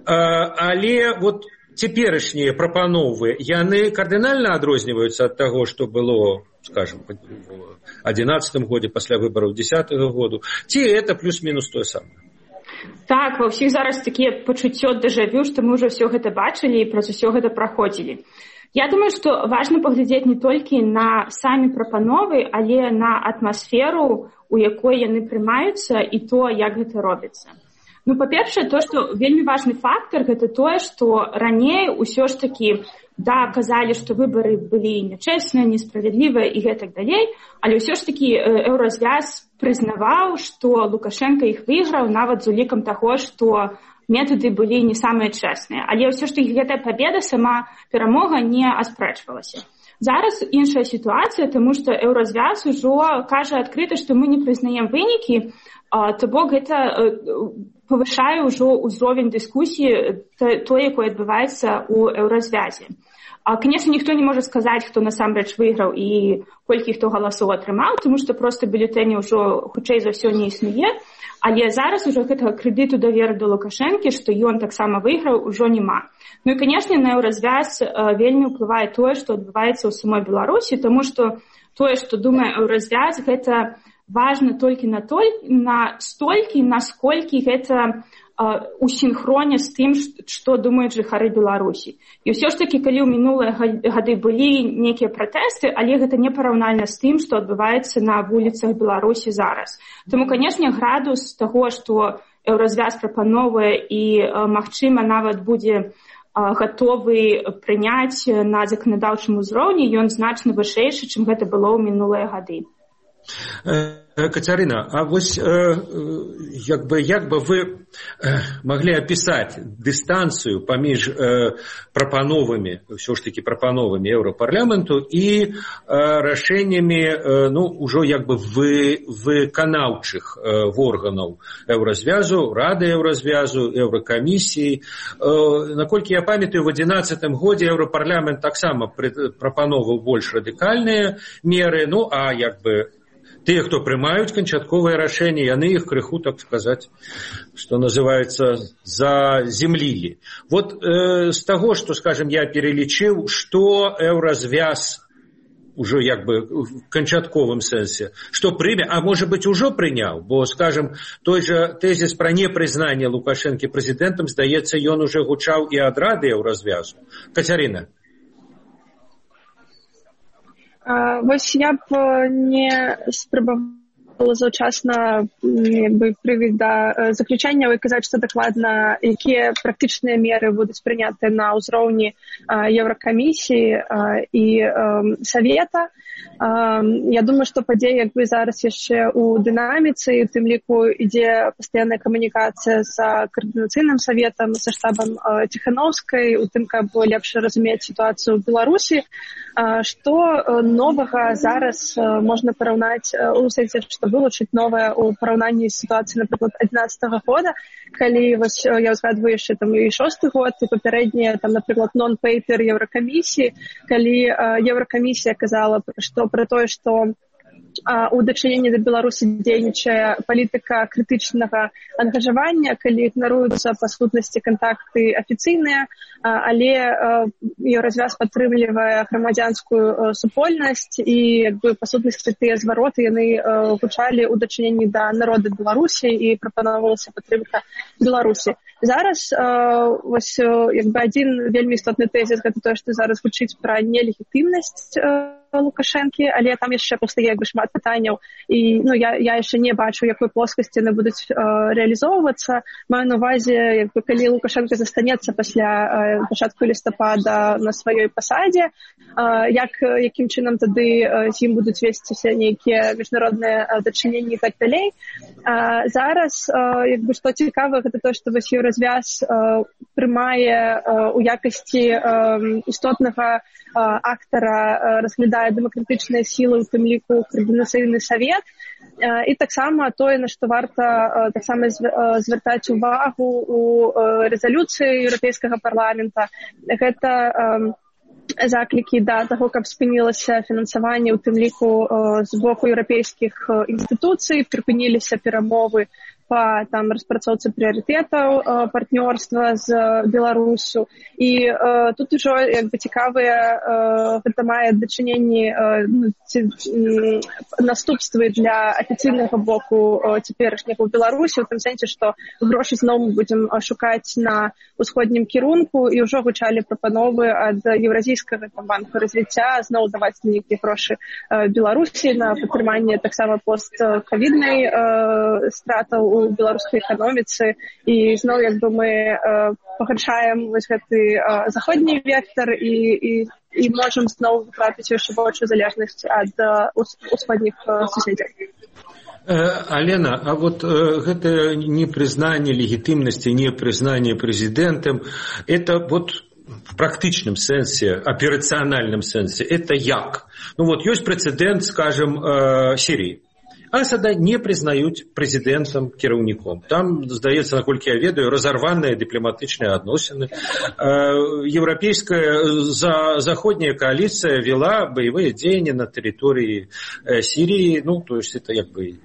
Але вот цяперашнія прапановы, яны кардынальна адрозніваюцца ад таго, што было, скажем, у адзінаццатым годзе пасля выбараў дзесятага году, ці это плюс-мінус тое самае? Так, ва ўсіх зараз такія пачуццё дэжавю, што мы ўжо ўсё гэта бачылі і праз усё гэта праходзілі. Я думаю, што важна паглядзець не толькі на самі прапановы, але на атмасферу, у якой яны прымаюцца, і то, як гэта робіцца. Ну, па-першае, то, што вельмі важны фактар, гэта тое, што раней усё ж такі, да, казалі, што выбары былі нячэсныя, несправядлівыя і гэтак далей, але ўсё ж такі еўразвяз прызнаваў, што Лукашенко іх выйграў нават з улікам таго, што метады былі не самыя чэсныя. Але ўсё ж такі гэтая пабеда, сама перамога не аспрэчвалася. Зараз іншая сітуацыя, таму што еўразвяз ужо кажа адкрыта, што мы не прызнаем вынікі, то бок гэта павышае ўжо ўзровень дыскусіі той, якой адбываецца ў еўразвязе. Конечно, ніхто не можа сказаць, хто насамрэч выйграў і колькі хто галасоў атрымаў, тому што проста бюлетэні ўжо хутчэй за ўсё не існуе, але зараз ужо гэтага крэдыту даверу да Лукашэнкі, што ён таксама выйграў, ужо няма. Ну і, канешне, на еўразвяз вельмі ўплывае тое, што адбываецца ў самой Беларусі, таму што тое, што думае еўразвяз, гэта важна толькі на той, на столькі, насколькі гэта у сінхроне з тым, што думаюць жыхары Беларусі. І ўсё ж такі, калі ў мінулыя гады былі нейкія пратэсты, але гэта не параўнальна з тым, што адбываецца на вуліцах Беларусі зараз. Таму, канешне, градус таго, што еўразвяз прапановае і, магчыма, нават будзе гатовы прыняць на заканадаўчым узроўні, ён значна вышэйшы, чым гэта было ў минулыя гады. Кацярына, а вось як бы, як бы вы маглі апісаць дыстанцыю паміж прапановамі, ўсё ж такі прапановамі Еўрапарламенту і рашэннямі, ну, ўжо як бы вы, выканаўчых органаў Еўразвязу, Рады Еўразвязу, Еўракамісіі. Наколькі я памятаю, в адзінаццатым годзе Еўрапарламент таксама прапановаў больш радыкальныя меры, ну, а як бы тыя, хто прымаюць канчатковыя рашэнні, яны іх крыху, так сказаць, што называецца, заземлілі. Вот э, з таго, што, скажем, я перелічыў, што Еўразвяз ужо як бы в канчатковым сэнсе, што прыме, а можа быць ужо прыняў, бо, скажем, той жа тэзіс пра непрызнанне Лукашэнкі прэзідэнтам, здаецца, ён уже гучаў і ад радыё ў развязу. Кацярына. А, вось я б не спрабавала заўчасна прывіць да заключэнняў і казаць, што дакладна якія практычныя меры будуць прыняты на ўзроўні Еўракамісіі і Савета. Я думаю, што падзеі як бы зараз яшчэ ў дынаміцы, у тым ліку ідзе пастаянная камунікацыя з каардынацыйным саветам, са штабам Ціхановскай, у тым, каб лепш разумець сітуацыю ў Беларусі. Што новага зараз можна параўнаць у сэнсе, што вылучыць новае ў параўнанні з сітуацыяй, напрыклад, адзінаццатага года, калі вось я ўзгадваю яшчэ там і шосты год, і папярэднія там, напрыклад, нон-пейпер Еўракамісіі, калі Еўракамісія казала, што пра тое, што у дачыненні да Беларусі дзейнічае палітыка крытычнага ангажавання, калі ігнаруюцца па сутнасці кантакты афіцыйныя, але Еўразвяз падтрымлівае грамадзянскую супольнасць і як бы па сутнасці тыя звароты яны гучалі ў дачыненні да народа Беларусі і прапаноўвалася падтрымка Беларусі. Зараз вось як бы адзін вельмі істотны тэзіс гэта тое, што зараз гучыць пра нелегітымнасць Лукашэнкі, але там яшчэ пастае як бы шмат пытанняў і ну я я яшчэ не бачу, якой плоскасці яны будуць рэалізоўвацца. Маю на увазе, як бы калі Лукашэнка застанецца пасля пачатку лістапада на сваёй пасадзе, як якім чынам тады з ім будуць весціся нейкія міжнародныя дачыненні і так далей. Зараз як бы што цікава, гэта тое, што вось Еўразвяз прымае у якасці істотнага актара, разглядае дэмакратычныя сілы, у тым ліку каардынацыйны савет. І таксама тое, на што варта таксама звяртаць увагу у рэзалюцыі Еўрапейскага парламента, гэта заклікі да таго, каб спынілася фінансаванне, у тым ліку з боку еўрапейскіх інстытуцый, прыпыніліся перамовы па там распрацоўцы прыярытэтаў партнёрства з Беларусю. І э, тут ужо як бы цікавыя гэта э, мае дачыненні э, э, наступствы для афіцыйнага боку э, цяперашняга ў Беларусі, у тым сэнсе, што грошы зноў мы будзем шукаць на ўсходнім кірунку, і ўжо гучалі прапановы ад Еўразійскага банку развіцця зноў даваць нейкія грошы э, Беларусі на падтрыманне таксама пост-ковіднай э, стратаў у беларускай эканоміцы, і зноў як бы мы э, пагаршаем вось гэты э, заходні вектар і, і, і можам зноў трапіць яшчэ большую залежнасць ад э, усходніх э, суседзяў. Алена, а вот э, гэта непрызнанне легітымнасці, непрызнанне прэзідэнтам, это вот в практычным сэнсе, аперацыянальным сэнсе, это як? Ну вот ёсць прэцэдэнт, скажем, э, Сіріі. Асада не прызнаюць прэзідэнтам, кіраўніком. Там, здаецца, наколькі я ведаю, разарваныя дыпламатычныя адносіны. Еўрапейская за, заходняя коалиция вела боевые дзеянні на тэрыторыі Сирии. Ну, то есть это як бы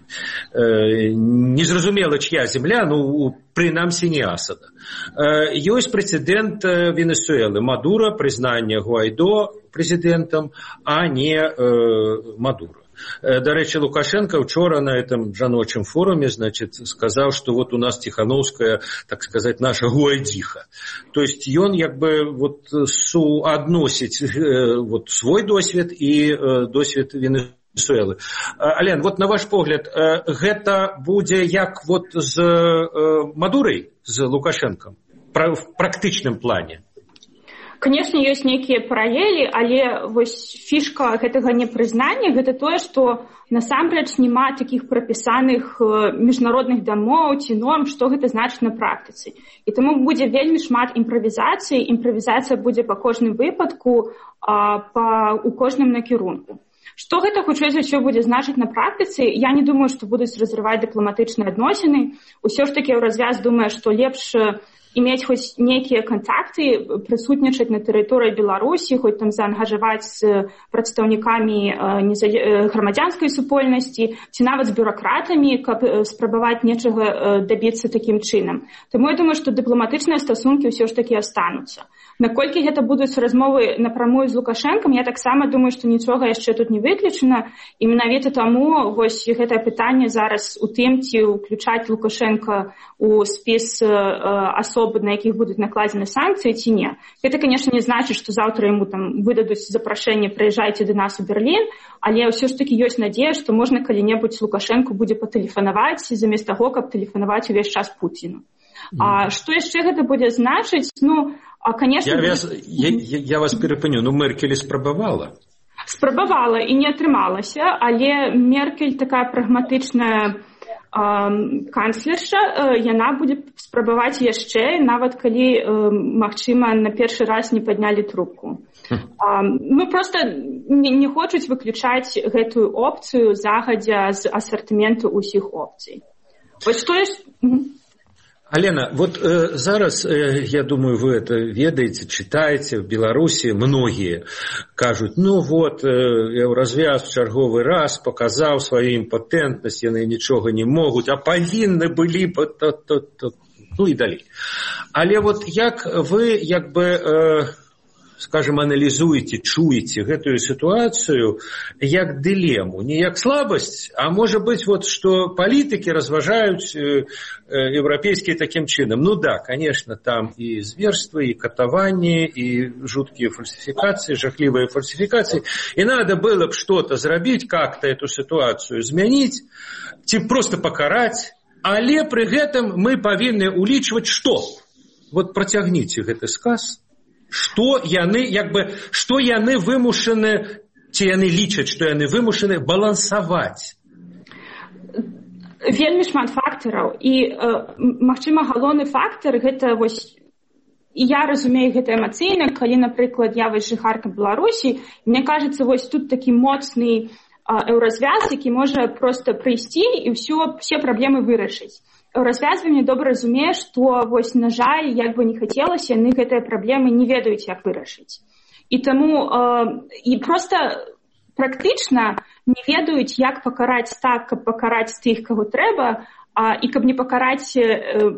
незразумела, чья земля, ну, прынамсі не Асада. Ёсць прэцэдэнт Венесуэлы, Мадура, прызнанне Гуайдо прэзідэнтам, а не Мадура. До речи, Лукашенко вчера на этом жаночем форуме, значит, сказал, что вот у нас Тихановская, так сказать, наша Гуайдиха. То есть он как бы вот суадносить вот свой досвед и досвед Венесуэлы. Ален, вот на ваш погляд, гэта будзе як вот з Мадурой, з Лукашенком, в практычным плане? Конечно, ёсць нейкія паралелі, але вось фішка гэтага непрызнання гэта тое, што насамрэч няма такіх прапісаных міжнародных дамоў ці норм, што гэта значыць на практыцы. І таму будзе вельмі шмат імправізацыі, імправізацыя будзе па кожным выпадку, а, па, у кожным накірунку. Што гэта хутчэй за ўсё будзе значыць на практыцы? Я не думаю, што будуць разрываць дыпламатычныя адносіны. Усё ж такі Еўразвяз думае, што лепш иметь хоть некие контакты, присутнічаць на тэрыторыі Беларусі, хоць там заангажаваць з прадстаўнікамі грамадзянскай супольнасці, ці нават з бюракратамі, каб спрабаваць нечага дабіцца такім чынам. Таму я думаю, што дыпламатычныя стасункі ўсё ж такі астануцца. Наколькі гэта будуць размовы напрамую з Лукашэнкам, я таксама думаю, што нічога яшчэ тут не выключана, і менавіта таму вось гэтае пытанне зараз у тым, ці ўключаць Лукашэнка у спіс асоб, на якіх будуць накладзены санкцыі ці не. Гэта, конечно, не значыць, што заўтра яму там выдадуць запрашэнне «прыязджайце да нас у Берлін», але ўсё ж такі ёсць надзея, што можна калі-небудзь Лукашэнку будзе патэлефанаваць замест таго, каб тэлефанаваць увесь час Пуціну. Mm. А што яшчэ гэта будзе значыць? Ну, а, конечно... Я, вас, я, я вас перапыню, ну Меркель спрабавала. Спрабавала і не атрымалася, але Меркель такая прагматычная канцлерша, яна будзе спрабаваць яшчэ, нават калі, магчыма, на першы раз не паднялі трубку. Ну, проста не, не хочуць выключаць гэтую опцыю загадзя з асартыменту ўсіх опцый. Вось што яшчэ... Алена, вот э, зараз, э, я думаю, вы это ведаете, читаете, в Беларуси многие кажут, ну вот, э, Еўразвяз в чарговы раз показал свою импотентность, яны ничего не могут, а повинны были бы, то, то, то, ну и далее. Але вот як вы, як бы, э, скажем, аналізуеце, чуеце гэтую сітуацыю як дылему, не як слабасць, а можа быць, вот, што палітыкі разважаюць э, э, еўрапейскія такім чынам. Ну да, конечно, там і зверствы, і катаванні, і жуткія фальсификации, жахливые фальсификации. И надо было бы что-то зрабіць, как-то эту ситуацию изменить, ці просто покарать, але при гэтым мы павінны улічваць што? Вот працягніце гэты сказ. Што яны, як бы, што яны вымушаны, ці яны лічаць, што яны вымушаны балансаваць? Вельмі шмат фактараў. І, э, магчыма, галоўны фактар, гэта вось, і я разумею гэта эмацыйна, калі, напрыклад, я вось жыхарка Беларусі, мне кажется, вось тут такі моцны еўразвяз, які можа проста прыйсці і ўсё, все праблемы вырашыць. Еўразвяз мне добра разумее, што вось, на жаль, як бы не хацелася, яны гэтыя праблемы не ведаюць, як вырашыць. І таму э, і проста практычна не ведаюць, як пакараць так, каб пакараць тых, каго трэба, а, і каб не пакараць э,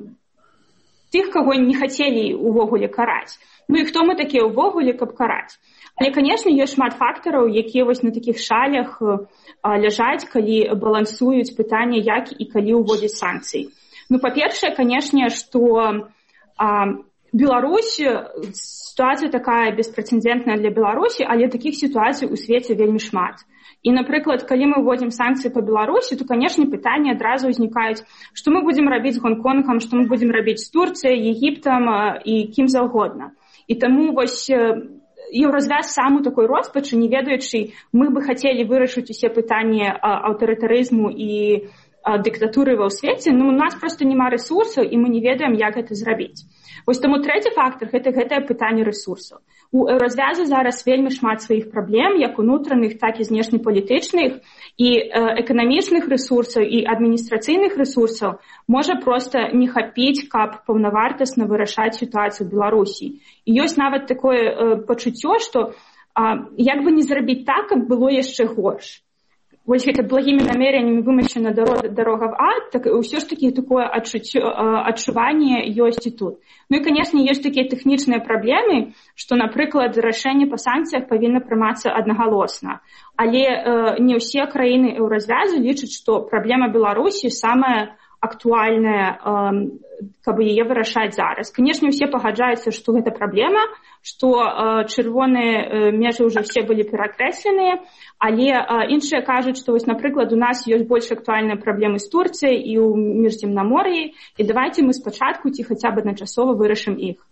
тых, каго не хацелі ўвогуле караць. Ну і хто мы такія ўвогуле, каб караць? Але, конечно, ёсць шмат фактараў, якія вось на такіх шалях э, ляжаць, калі балансуюць пытанне, як і калі ўводзяць санкцыі. Ну, па-першае, конечно, што а, Беларусь, ситуация такая беспрецедентная для Беларусі, але таких ситуаций у свеце вельмі шмат. І, напрыклад, калі мы вводзім санкцыі па Беларусі, то, конечно, пытанні адразу ўзнікаюць, што мы будзем рабіць з Гонконгам, што мы будзем рабіць з Турцыяй, Егіптам і кім заўгодна. І таму вось еўразвяз сам у такой роспачы, не ведаючы, мы бы хацелі вырашыць усе пытанні аўтарытарызму і дыктатуры ва свеце, ну, у нас просто няма рэсурсаў, і мы не ведаем, як гэта зрабіць. Вось таму трэці фактор – гэта гэтае пытанне рэсурсаў. У еўразвязу зараз вельмі шмат сваіх праблем, як унутраных, так і знешнепалітычных, і эканамічных рэсурсаў, і адміністрацыйных рэсурсаў можа проста не хапіць, каб паўнавартасна вырашаць сітуацыю ў Беларусі. І ёсць нават такое э, пачуццё, што а, як бы не зрабіць так, каб было яшчэ горш. Вось гэта благімі намереннямі вымышчана дарога в ад, так ўсё ж такі такое адчуццё, адчуванне ёсць і тут. Ну і, конечно, ёсць такія тэхнічныя праблемы, што, напрыклад, рашэнне па санкцыях павінна прымацца аднагалосна. Але э, не ўсе краіны еўразвязу лічаць, што праблема Беларусі самая актуальная, э, каб яе вырашаць зараз. Конечно, усе пагаджаюцца, што гэта праблема, што э, чырвоныя э, межы ўжо все былі перакрэсленыя, але э, іншыя кажуць, што, вось, напрыклад, у нас ёсць больш актуальныя праблемы з Турцыяй і ў Міжземнамор'і, і давайце мы спачатку ці хаця б адначасова вырашым іх.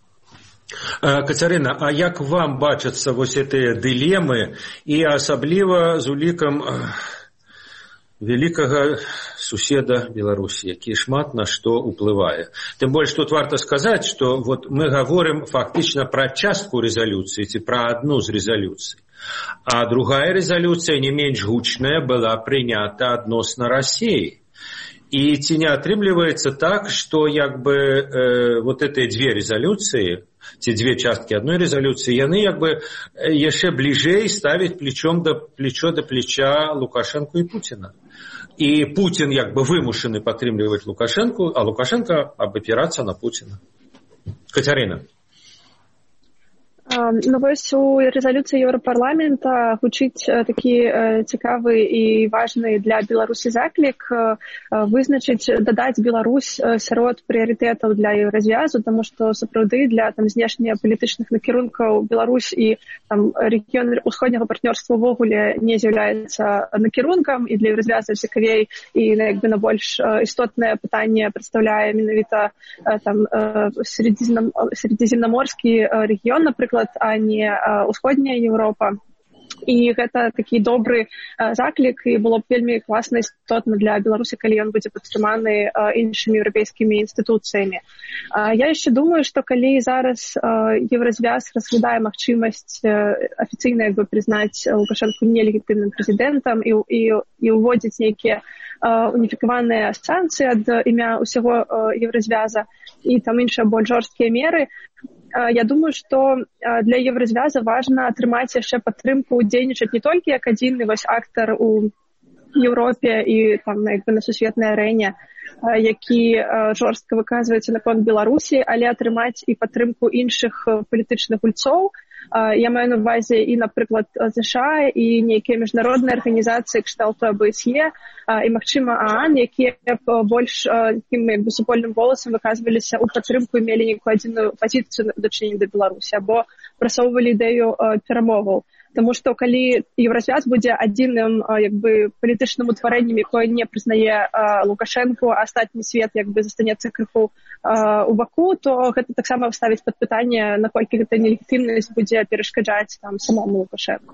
Кацярына, а як вам бачацца вось гэтыя дылемы і асабліва з улікам вялікага суседа Беларусі, які шмат на што ўплывае. Тым больш тут варта сказаць, што вот мы гаворым фактычна пра частку рэзалюцыі ці пра адну з рэзалюцый. А другая рэзалюцыя, не менш гучная, была прынята адносна Расіі. І ці не атрымліваецца так, што як бы э, вот гэтыя дзве рэзалюцыі, ці дзве часткі адной рэзалюцыі, яны як бы яшчэ бліжэй ставяць плечом да плечо да плеча Лукашенко і Пуціна. І Путін як бы вымушаны падтрымліваць Лукашенко, а Лукашенко абапірацца на Пуціна. Кацярына. Ну вось у рэзалюцыі Еўрапарламента гучыць такі цікавы і важны для Беларусі заклік вызначыць, дадаць Беларусь сярод прыярытэтаў для еўразвязу, таму што сапраўды для там знешнепалітычных накірункаў Беларусь і там рэгіён усходняга партнёрства ўвогуле не з'яўляецца накірункам, і для еўразвяза цікавей і як бы на больш істотнае пытанне прадстаўляе менавіта там сярэдземнаморскі рэгіён, напрыклад, а не ўсходняя Еўропа. І гэта такі добры заклік, і было б вельмі класна істотна для Беларусі, калі ён будзе падтрыманы іншымі еўрапейскімі інстытуцыямі. Я яшчэ думаю, што калі зараз Еўразвяз разглядае магчымасць афіцыйна як бы прызнаць Лукашэнку нелегітымным прэзідэнтам і, і, і ўводзіць нейкія уніфікаваныя санкцыі ад імя ўсяго Еўразвяза і там іншыя больш жорсткія меры, я думаю, што для Еўразвяза важна атрымаць яшчэ падтрымку, дзейнічаць не толькі як адзіны вось актар у Еўропе і там як бы на сусветнай арэне, які жорстка выказваецца наконт Беларусі, але атрымаць і падтрымку іншых палітычных гульцоў. Я маю на ўвазе і, напрыклад, ЗША, і нейкія міжнародныя арганізацыі кшталту АБСЕ, і, магчыма, ААН, якія больш такім як бы супольным голасам выказваліся ў падтрымку і мелі нейкую адзіную пазіцыю дачынення да Беларусі, або прасоўвалі ідэю перамоваў. Таму што калі Еўразвяз будзе адзіным як бы палітычным утварэннем, якое не прызнае Лукашэнку, а астатні свет як бы застанецца крыху у баку, то гэта таксама ставіць пад пытанне, наколькі гэта нелегітымнасць будзе перашкаджаць там самому Лукашэнку.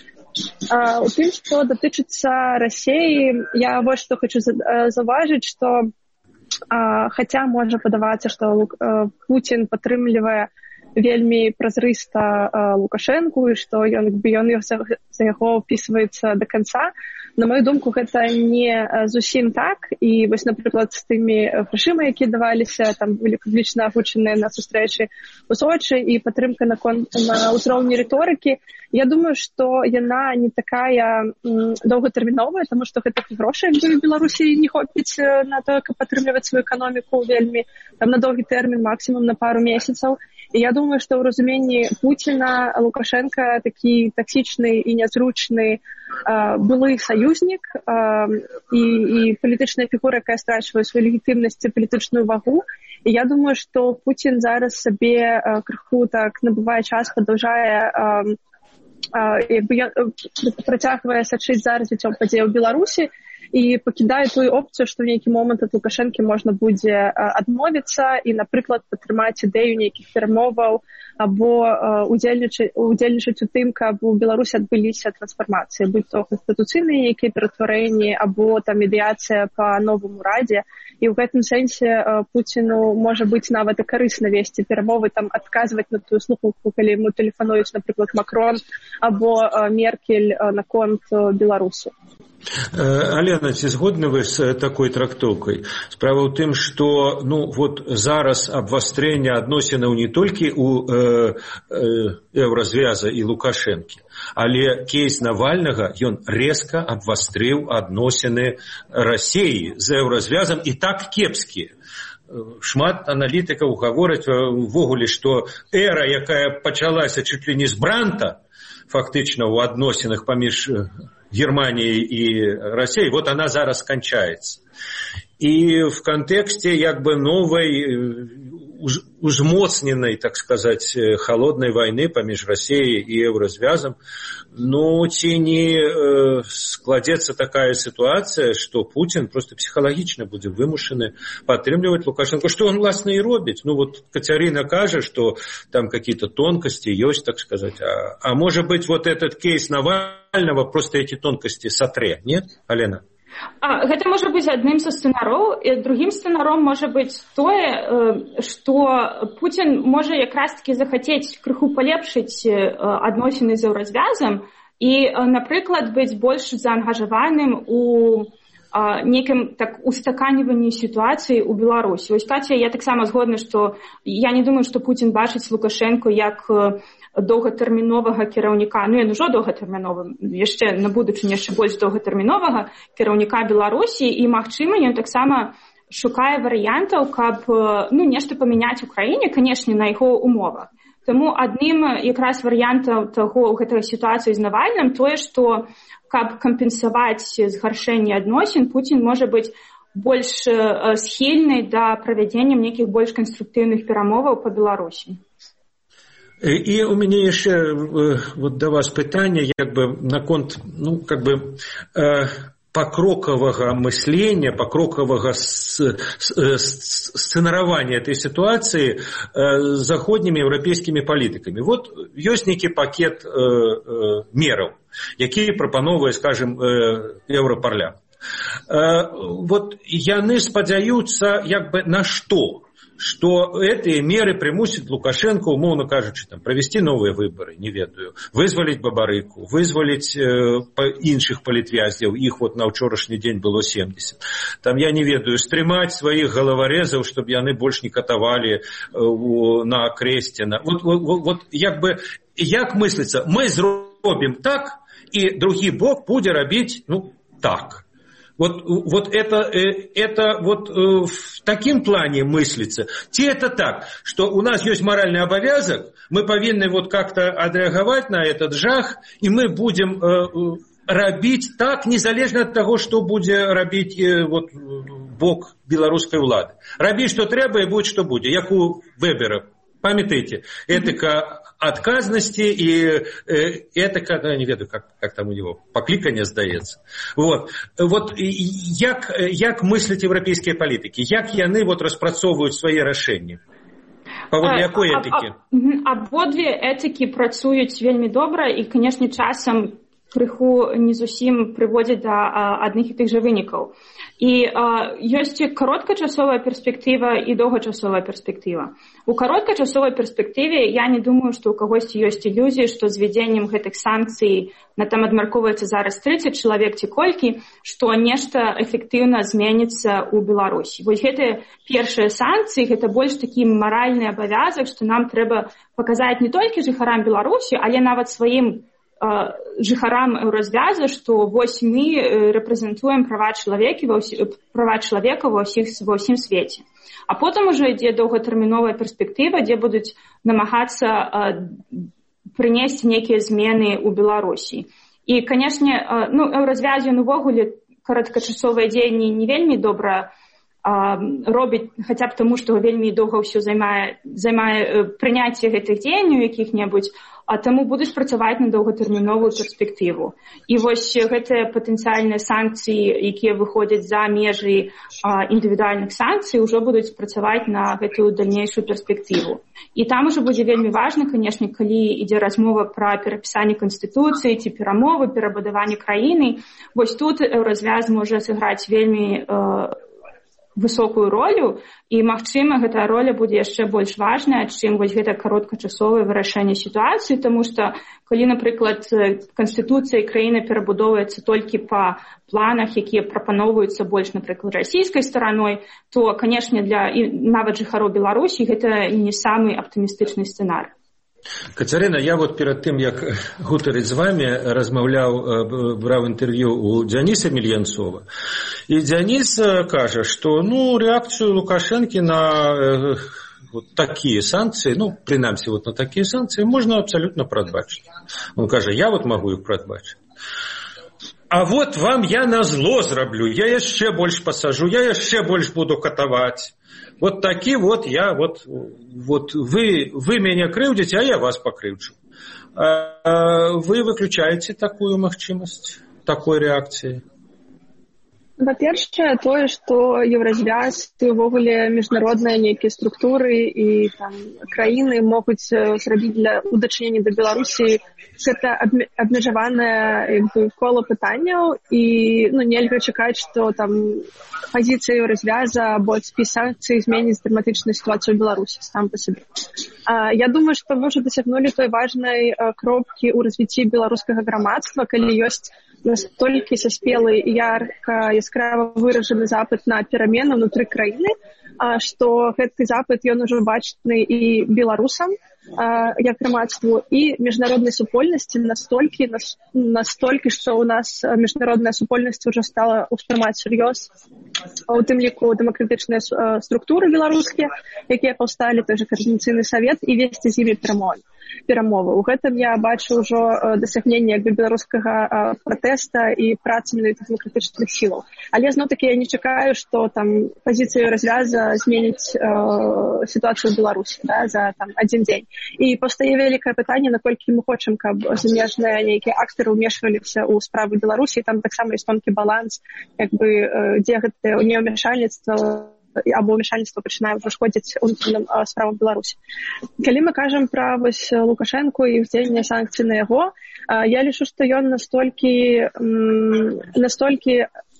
У тым, што датычыцца Расіі, я вось што хочу заўважыць, што хаця можа падавацца, што Пуцін падтрымлівае вельмі празрыста Лукашэнку, і што ён, ён за яго впісваецца да канца. На мою думку, гэта не зусім так. І вось, напрыклад, з тымі грашыма, якія даваліся, там былі публічна агучаныя на сустрэчы ў Сочы, і падтрымка на, на ўзроўні рыторыкі. Я думаю, што яна не такая доўгатэрміновая, таму што гэтых грошай в Беларусі не хопіць на то, каб падтрымліваць сваю эканоміку вельмі там на доўгі тэрмін, максімум на пару месяцаў. І я думаю, што ў разуменні Пуціна Лукашенка такі таксічны і нязручны былы саюзнік і, і палітычная фігура, якая страчвае сваю легітымнасць і палітычную вагу. І я думаю, што Пуцін зараз сабе крыху так набывае час, падаўжае, як бы працягвае сачыць за развіццём падзей у Беларусі, і пакідае тую опцыю, што в нейкі момант ад Лукашэнкі можна будзе адмовіцца і, напрыклад, падтрымаць ідэю нейкіх перамоваў або удзельнічаць, удзельнічаць у тым, каб у Беларусі адбыліся трансфармацыі, будь то канстытуцыйныя нейкія ператварэнні або там медыяцыя па новым урадзе. І ў гэтым сэнсе Пуціну можа быць нават і карысна весці перамовы, там адказваць на тую слухаўку, калі яму тэлефануюць, напрыклад, Макрон або Меркель наконт Беларусі. Алена, ці згодны вы з такой трактоўкай? Справа ў тым, што ну, вот зараз абвастрэнне адносінаў не толькі ў э, э, Еўразвяза і Лукашэнкі, але кейс Навальнага, ён рэзка абвастрыў адносіны Расіі з Еўразвязам і так кепскія. Шмат аналітыкаў гавораць увогуле, што эра, якая пачалася чуть ли не з Бранта, фактычна ў адносінах паміж Германией и Россией, вот она зараз кончается. И в контексте как бы новой, узмоцненной, так сказать, холодной войны поміж Россией и Евразвязом, ну, ці не э, складется такая ситуация, что Путин просто психологично будет вымушены падтрымліваць Лукашенко, что он, власне, и робіць. Ну, вот Кацярына кажа, что там какие-то тонкости есть, так сказать. А, а может быть, вот этот кейс Навального просто эти тонкости сотре, нет, Алена? А, гэта можа быць адным са сцэнароў, і другім сцэнаром можа быць тое, што Пуцін можа якраз-такі захацець крыху палепшыць адносіны з Еўразвязам і, напрыклад, быць больш заангажаваным у нейкім так устаканіванні сітуацыі ў Беларусі. Вось, Катя, я таксама згодна, што я не думаю, што Пуцін бачыць Лукашэнку як доўгатэрміновага кіраўніка, ну ён ужо доўгатэрміновым, яшчэ на будучыню яшчэ больш доўгатэрміновага кіраўніка Беларусі, і, магчыма, ён таксама шукае варыянтаў, каб ну, нешта памяняць у краіне, канешне, на яго умовах. Таму адным якраз варыянтаў таго гэтага сітуацыі з Навальным тое, што каб кампенсаваць згаршэнне адносін, Пуцін можа быць больш схільны да правядзення нейкіх больш канструктыўных перамоваў па Беларусі. И у меня еще вот до вас пытание, как бы, наконт, ну, как бы, э, покрокового мышления, покрокового сценарования этой ситуации заходними европейскими политиками. Вот есть некий пакет меров, які прапановуе, скажем, Еўрапарламент. Вот яны спадзяюцца як бы на что? Что эти меры примусят Лукашенко, умовно кажучи, там, провести новые выборы, не ведаю, вызволить Бабарыку, вызволить э, іншых палітвязнёў, их вот на ўчорашні день было семьдесят. Там, я не ведаю, стрымаць своих головорезов, чтобы яны больше не катавали э, на Крестина. Вот, вот, вот, як бы, як мыслится, мы зробим так, и другі бок будзе рабіць, ну, так. Вот, вот это, это вот в таким плане мыслится. Те это так, что у нас есть моральный обовязок, мы повинны вот как-то отреагировать на этот жах, и мы будем э, рабить так, незалежно от того, что будет рабить э, вот, бок белорусской влады. Рабить, что треба, и будет, что будет. Як у Вебера. Памятаете, этика отказности и этика, да, не ведаю, как, как там у него, покликание сдается. Вот, вот як, як мыслят европейские политики, як яны вот распрацоўваюць свае рашэнні? Паводле якой этики? Абодве этики працуюць вельмі добра і, канешне, часам крыху не зусім прыводзяць да адных і тых жа вынікаў. І а, ёсць кароткачасовая перспектыва і доўгачасовая перспектыва. У кароткачасовай перспектыве я не думаю, што ў кагосьці ёсць ілюзіі, што з ввядзеннем гэтых санкцый, на там адмяркоўваецца зараз тридцать чалавек ці колькі, што нешта эфектыўна зменіцца ў Беларусі. Вось гэтыя першыя санкцыі, гэта больш такі маральны абавязак, што нам трэба паказаць не толькі жыхарам Беларусі, але нават сваім жыхарам Еўразвяза, што вось мы рэпрэзентуем права чалавека ва ўсім, права чалавека ва ўсіх ва ўсім свеце. А потым ужо ідзе доўгатэрміновая перспектыва, дзе будуць намагацца прынесці нейкія змены ў Беларусі. І, канешне, ну, Еўразвяз ён увогуле кароткачасовыя дзеянні не вельмі добра робіць, хаця б таму, што вельмі доўга ўсё займае, займае прыняцце гэтых дзеянняў якіх-небудзь, а таму будуць працаваць на доўгатэрміновую перспектыву. І вось гэтыя патэнцыяльныя санкцыі, якія выходзяць за межы індывідуальных санкцый, ужо будуць працаваць на гэтую дальнейшую перспектыву. І там ужо будзе вельмі важна, канешне, калі ідзе размова пра перапісанне канстытуцыі ці перамовы, перабудаванне краіны, вось тут Еўразвяз можа сыграць вельмі э, высокую ролю, і, магчыма, гэтая роля будзе яшчэ больш важная, чым вось гэта кароткачасовае вырашэнне сітуацыі, таму што, калі, напрыклад, канстытуцыя краіны перабудоўваецца толькі па планах, якія прапаноўваюцца больш, напрыклад, расійскай стараной, то, канешне, для нават жыхароў Беларусі гэта не самы аптымістычны сцэнарый. Кацярына, я вот перед тым, як гутарыць з вами, размаўляў, браў інтэрв'ю у Дзяніса Мільянцова. І Дзяніс кажа, што, ну, рэакцыю Лукашэнкі на э, вот такие санкции, ну, прынамсі, вот на такие санкции можна абсолютно прадбачыць. Он кажа, я вот могу их прадбачыць. А вот вам я назло зраблю, я яшчэ больш пасажу, я яшчэ больш буду катаваць. Вот такі вот я, вот, вот вы, вы меня крыўдзіце, а я вас покрыўджу. А вы выключаете такую магчымасць, такой реакции? Па-першае, тое, што Еўразвяз і ўвогуле міжнародныя нейкія структуры і там краіны могуць зрабіць для удачынення да Беларусі гэта абмежаванае кола пытанняў, і ну, нельга чакаць, што там пазіцыя Еўразвяза або спіс санкцый зменіць драматычную сітуацыю ў Беларусі сам па сабе. А, я думаю, што мы ўжо дасягнулі той важнай кропкі ў развіцці беларускага грамадства, калі ёсць настолькі саспелы і ярка яскрава выражаны запыт на перамены ўнутры краіны, што гэты запыт ён ужо бачны і беларусам як грамадству і міжнароднай супольнасці настолькі, настолькі, што ў нас міжнародная супольнасць ужо стала ўспрымаць сур'ёз, у тым ліку дэмакратычныя структуры беларускія, якія паўсталі, той жа Координацыйны савет, і весці з імі перамовы. У гэтым я бачу ўжо дасягненне як бы беларускага пратэста і працы менавіта дэмакратычных сілаў. Але зноў-такі я не чакаю, што там пазіцыю развяза зменіць э, сітуацыю ў Беларусі, да, за там адзін дзень. І паўстае вялікае пытанне, наколькі мы хочам, каб замежныя нейкія актары ўмешваліся ў справы Беларусі, там таксама ёсць тонкі баланс, як бы, дзе гэтае неўмяшальніцтва або ўмяшальніцтва пачынае ўжо шкодзіць унутраным справам Беларусі. Калі мы кажам пра вось Лукашэнку і ўздзеянне санкцый на яго, я лічу, што ён настолькі, настолькі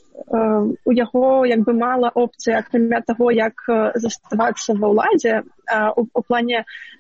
у яго як бы мала опцый, акрамя таго, як заставацца ва ўладзе, у, у плане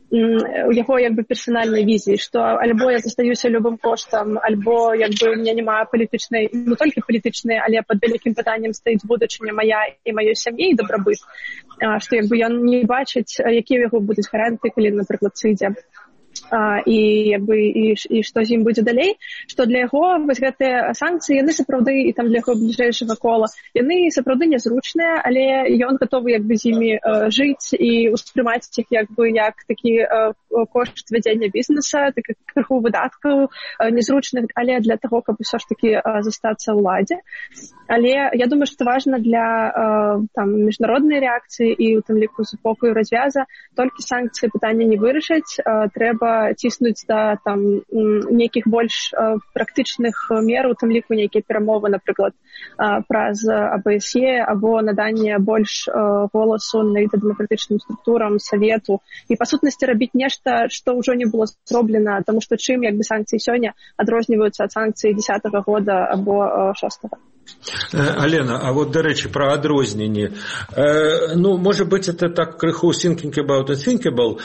у яго як бы персанальнай візіі, што альбо я застаюся любым коштам, альбо як бы у меня няма палітычнай, не толькі палітычнай, але пад вялікім пытаннем стаіць будучыня мая і маёй сям'і і дабрабыт, што як бы ён не бачыць, якія ў яго будуць гаранты, калі, напрыклад, сыдзе. А, і, як бы, і, і што з ім будзе далей, што для яго вось гэтыя санкцыі, яны сапраўды, і там для яго бліжэйшага кола, яны сапраўды нязручныя, але ён гатовы як бы з імі э, жыць і ўспрымаць іх як бы як такі э, кошт вядзення бізнеса, так як крыху выдаткаў э, незручных, але для таго, каб усё ж такі э, застацца ў уладзе. Але я думаю, што важна для э, там міжнароднай рэакцыі і у тым ліку з боку развяза толькі санкцыі пытання не вырашаць, э, трэба ціснуць да там нейкіх больш э, практычных мер, у тым ліку нейкія перамовы, напрыклад, э, праз а бэ эс е або наданне больш э, голасу на дэмакратычным структурам, савету і па сутнасці рабіць нешта, што ўжо не было зроблена, таму што чым як бы санкцыі сёння адрозніваюцца ад санкцый дзесятага года або шостага. Алена, а вот, дарэчы, пра адрозненні. Э, ну, можа быць, это так крыху thinking about and thinkable,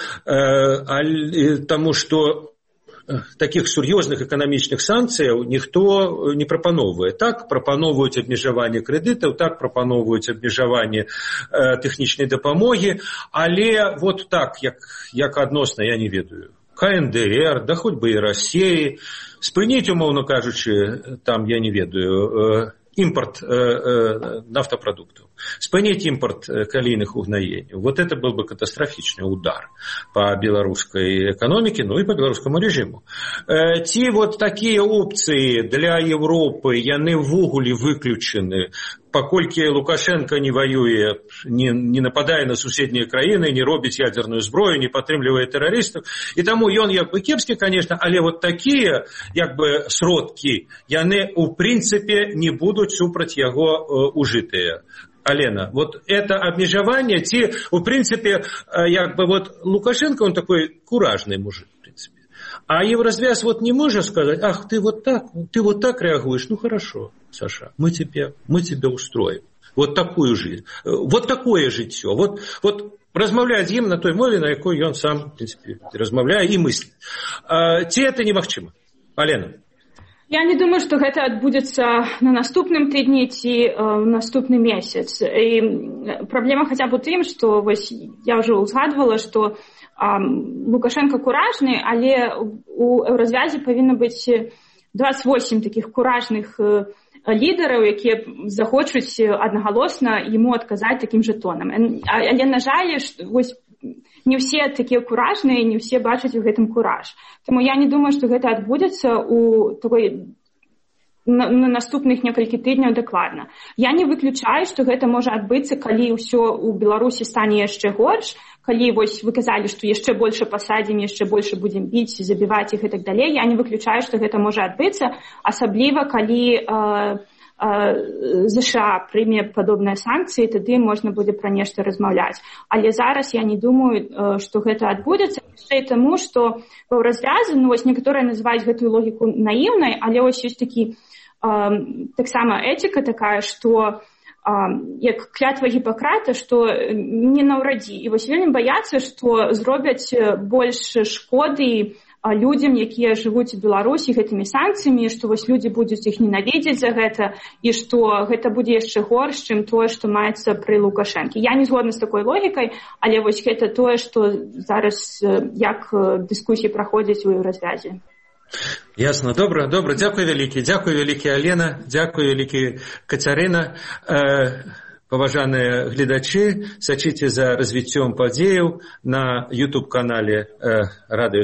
э, таму што такіх сур'ёзных эканамічных санкцыяў ніхто не прапаноўвае. Так прапаноўваюць абмежаванне крэдытаў, так прапаноўваюць абмежаванне э, тэхнічнай дапамогі, але вот так, як, як адносна, я не ведаю. ка эн дэ эр, да хоць бы і Расіі, спыніць, умоўна кажучы, там, я не ведаю, э, импорт э, э, нафтопродуктов, спыніць импорт э, калійных угнаенняў. Вот это был бы катастрофичный удар по белорусской экономике, ну и по белорусскому режиму. Э, ці вот такие опции для Европы, яны ввогуле выключены, паколькі Лукашенко не воюе, не, не нападае на суседнія краіны, не робіць ядерную зброю, не падтрымлівае тэрарыстаў. І таму ён як бы кепскі, конечно, але вот такія як бы сродкі, яны у прынцыпе не будуць супраць яго э, ужытыя. Алена, вот это обмежевание, ці, в принципе, як бы вот Лукашенко, он такой куражный мужик, в принципе. А Евразвяз вот не может сказать, ах, ты вот так, ты вот так реагируешь, ну хорошо, Саша, мы тебе, мы тебе устроим. Вот такую жизнь, вот такое жыццё, вот, вот размаўляць з ім на той мове, на якой ён сам, в принципе, размаўляе і мысліць. А, ці это немагчыма? Алена? Я не думаю, што гэта адбудзецца на наступным тыдні ці э, наступны месяц. І праблема хаця б у тым, што вось я ўжо ўзгадвала, што э, Лукашенко куражны, але у Еўразвязі павінна быць дваццаць восем такіх куражных э, лідараў, якія захочуць аднагалосна яму адказаць такім жа тонам. Але, на жаль, што, вось, не ўсе такія куражныя, не ўсе бачаць у гэтым кураж. Таму я не думаю, што гэта адбудзецца у такой на, на наступных некалькі тыдняў дакладна. Я не выключаю, што гэта можа адбыцца, калі ўсё ў Беларусі стане яшчэ горш, калі вось вы казалі, што яшчэ больш пасадзім, яшчэ больш будзем біць, забіваць іх і так далей. Я не выключаю, што гэта можа адбыцца, асабліва калі э, ЗША прыме падобныя санкцыі, тады можна будзе пра нешта размаўляць. Але зараз я не думаю, што гэта адбудзецца, яшчэ таму, што ва развязы, ну вось некаторыя называюць гэтую логіку наіўнай, але вось ёсць такі таксама этика такая, што як клятва Гіппакрата, што не наўрадзі. І вось вельмі баяцца, што зробяць больш шкоды людзям, якія жывуць у Беларусі гэтымі санкцыямі, што вось людзі будуць іх ненавідзець за гэта і што гэта будзе яшчэ горш, чым тое, што маецца пры Лукашэнкі. Я не згодна з такой логікай, але вось гэта тое, што зараз як дыскусіі праходзяць у Еўразвязе. Ясно, добра, добра, дзякуй вялікі, дзякуй вялікі Алена, дзякуй вялікі Кацярына. Паважаныя гледачы, сачыце за развіццём падзеяў на YouTube-канале радыё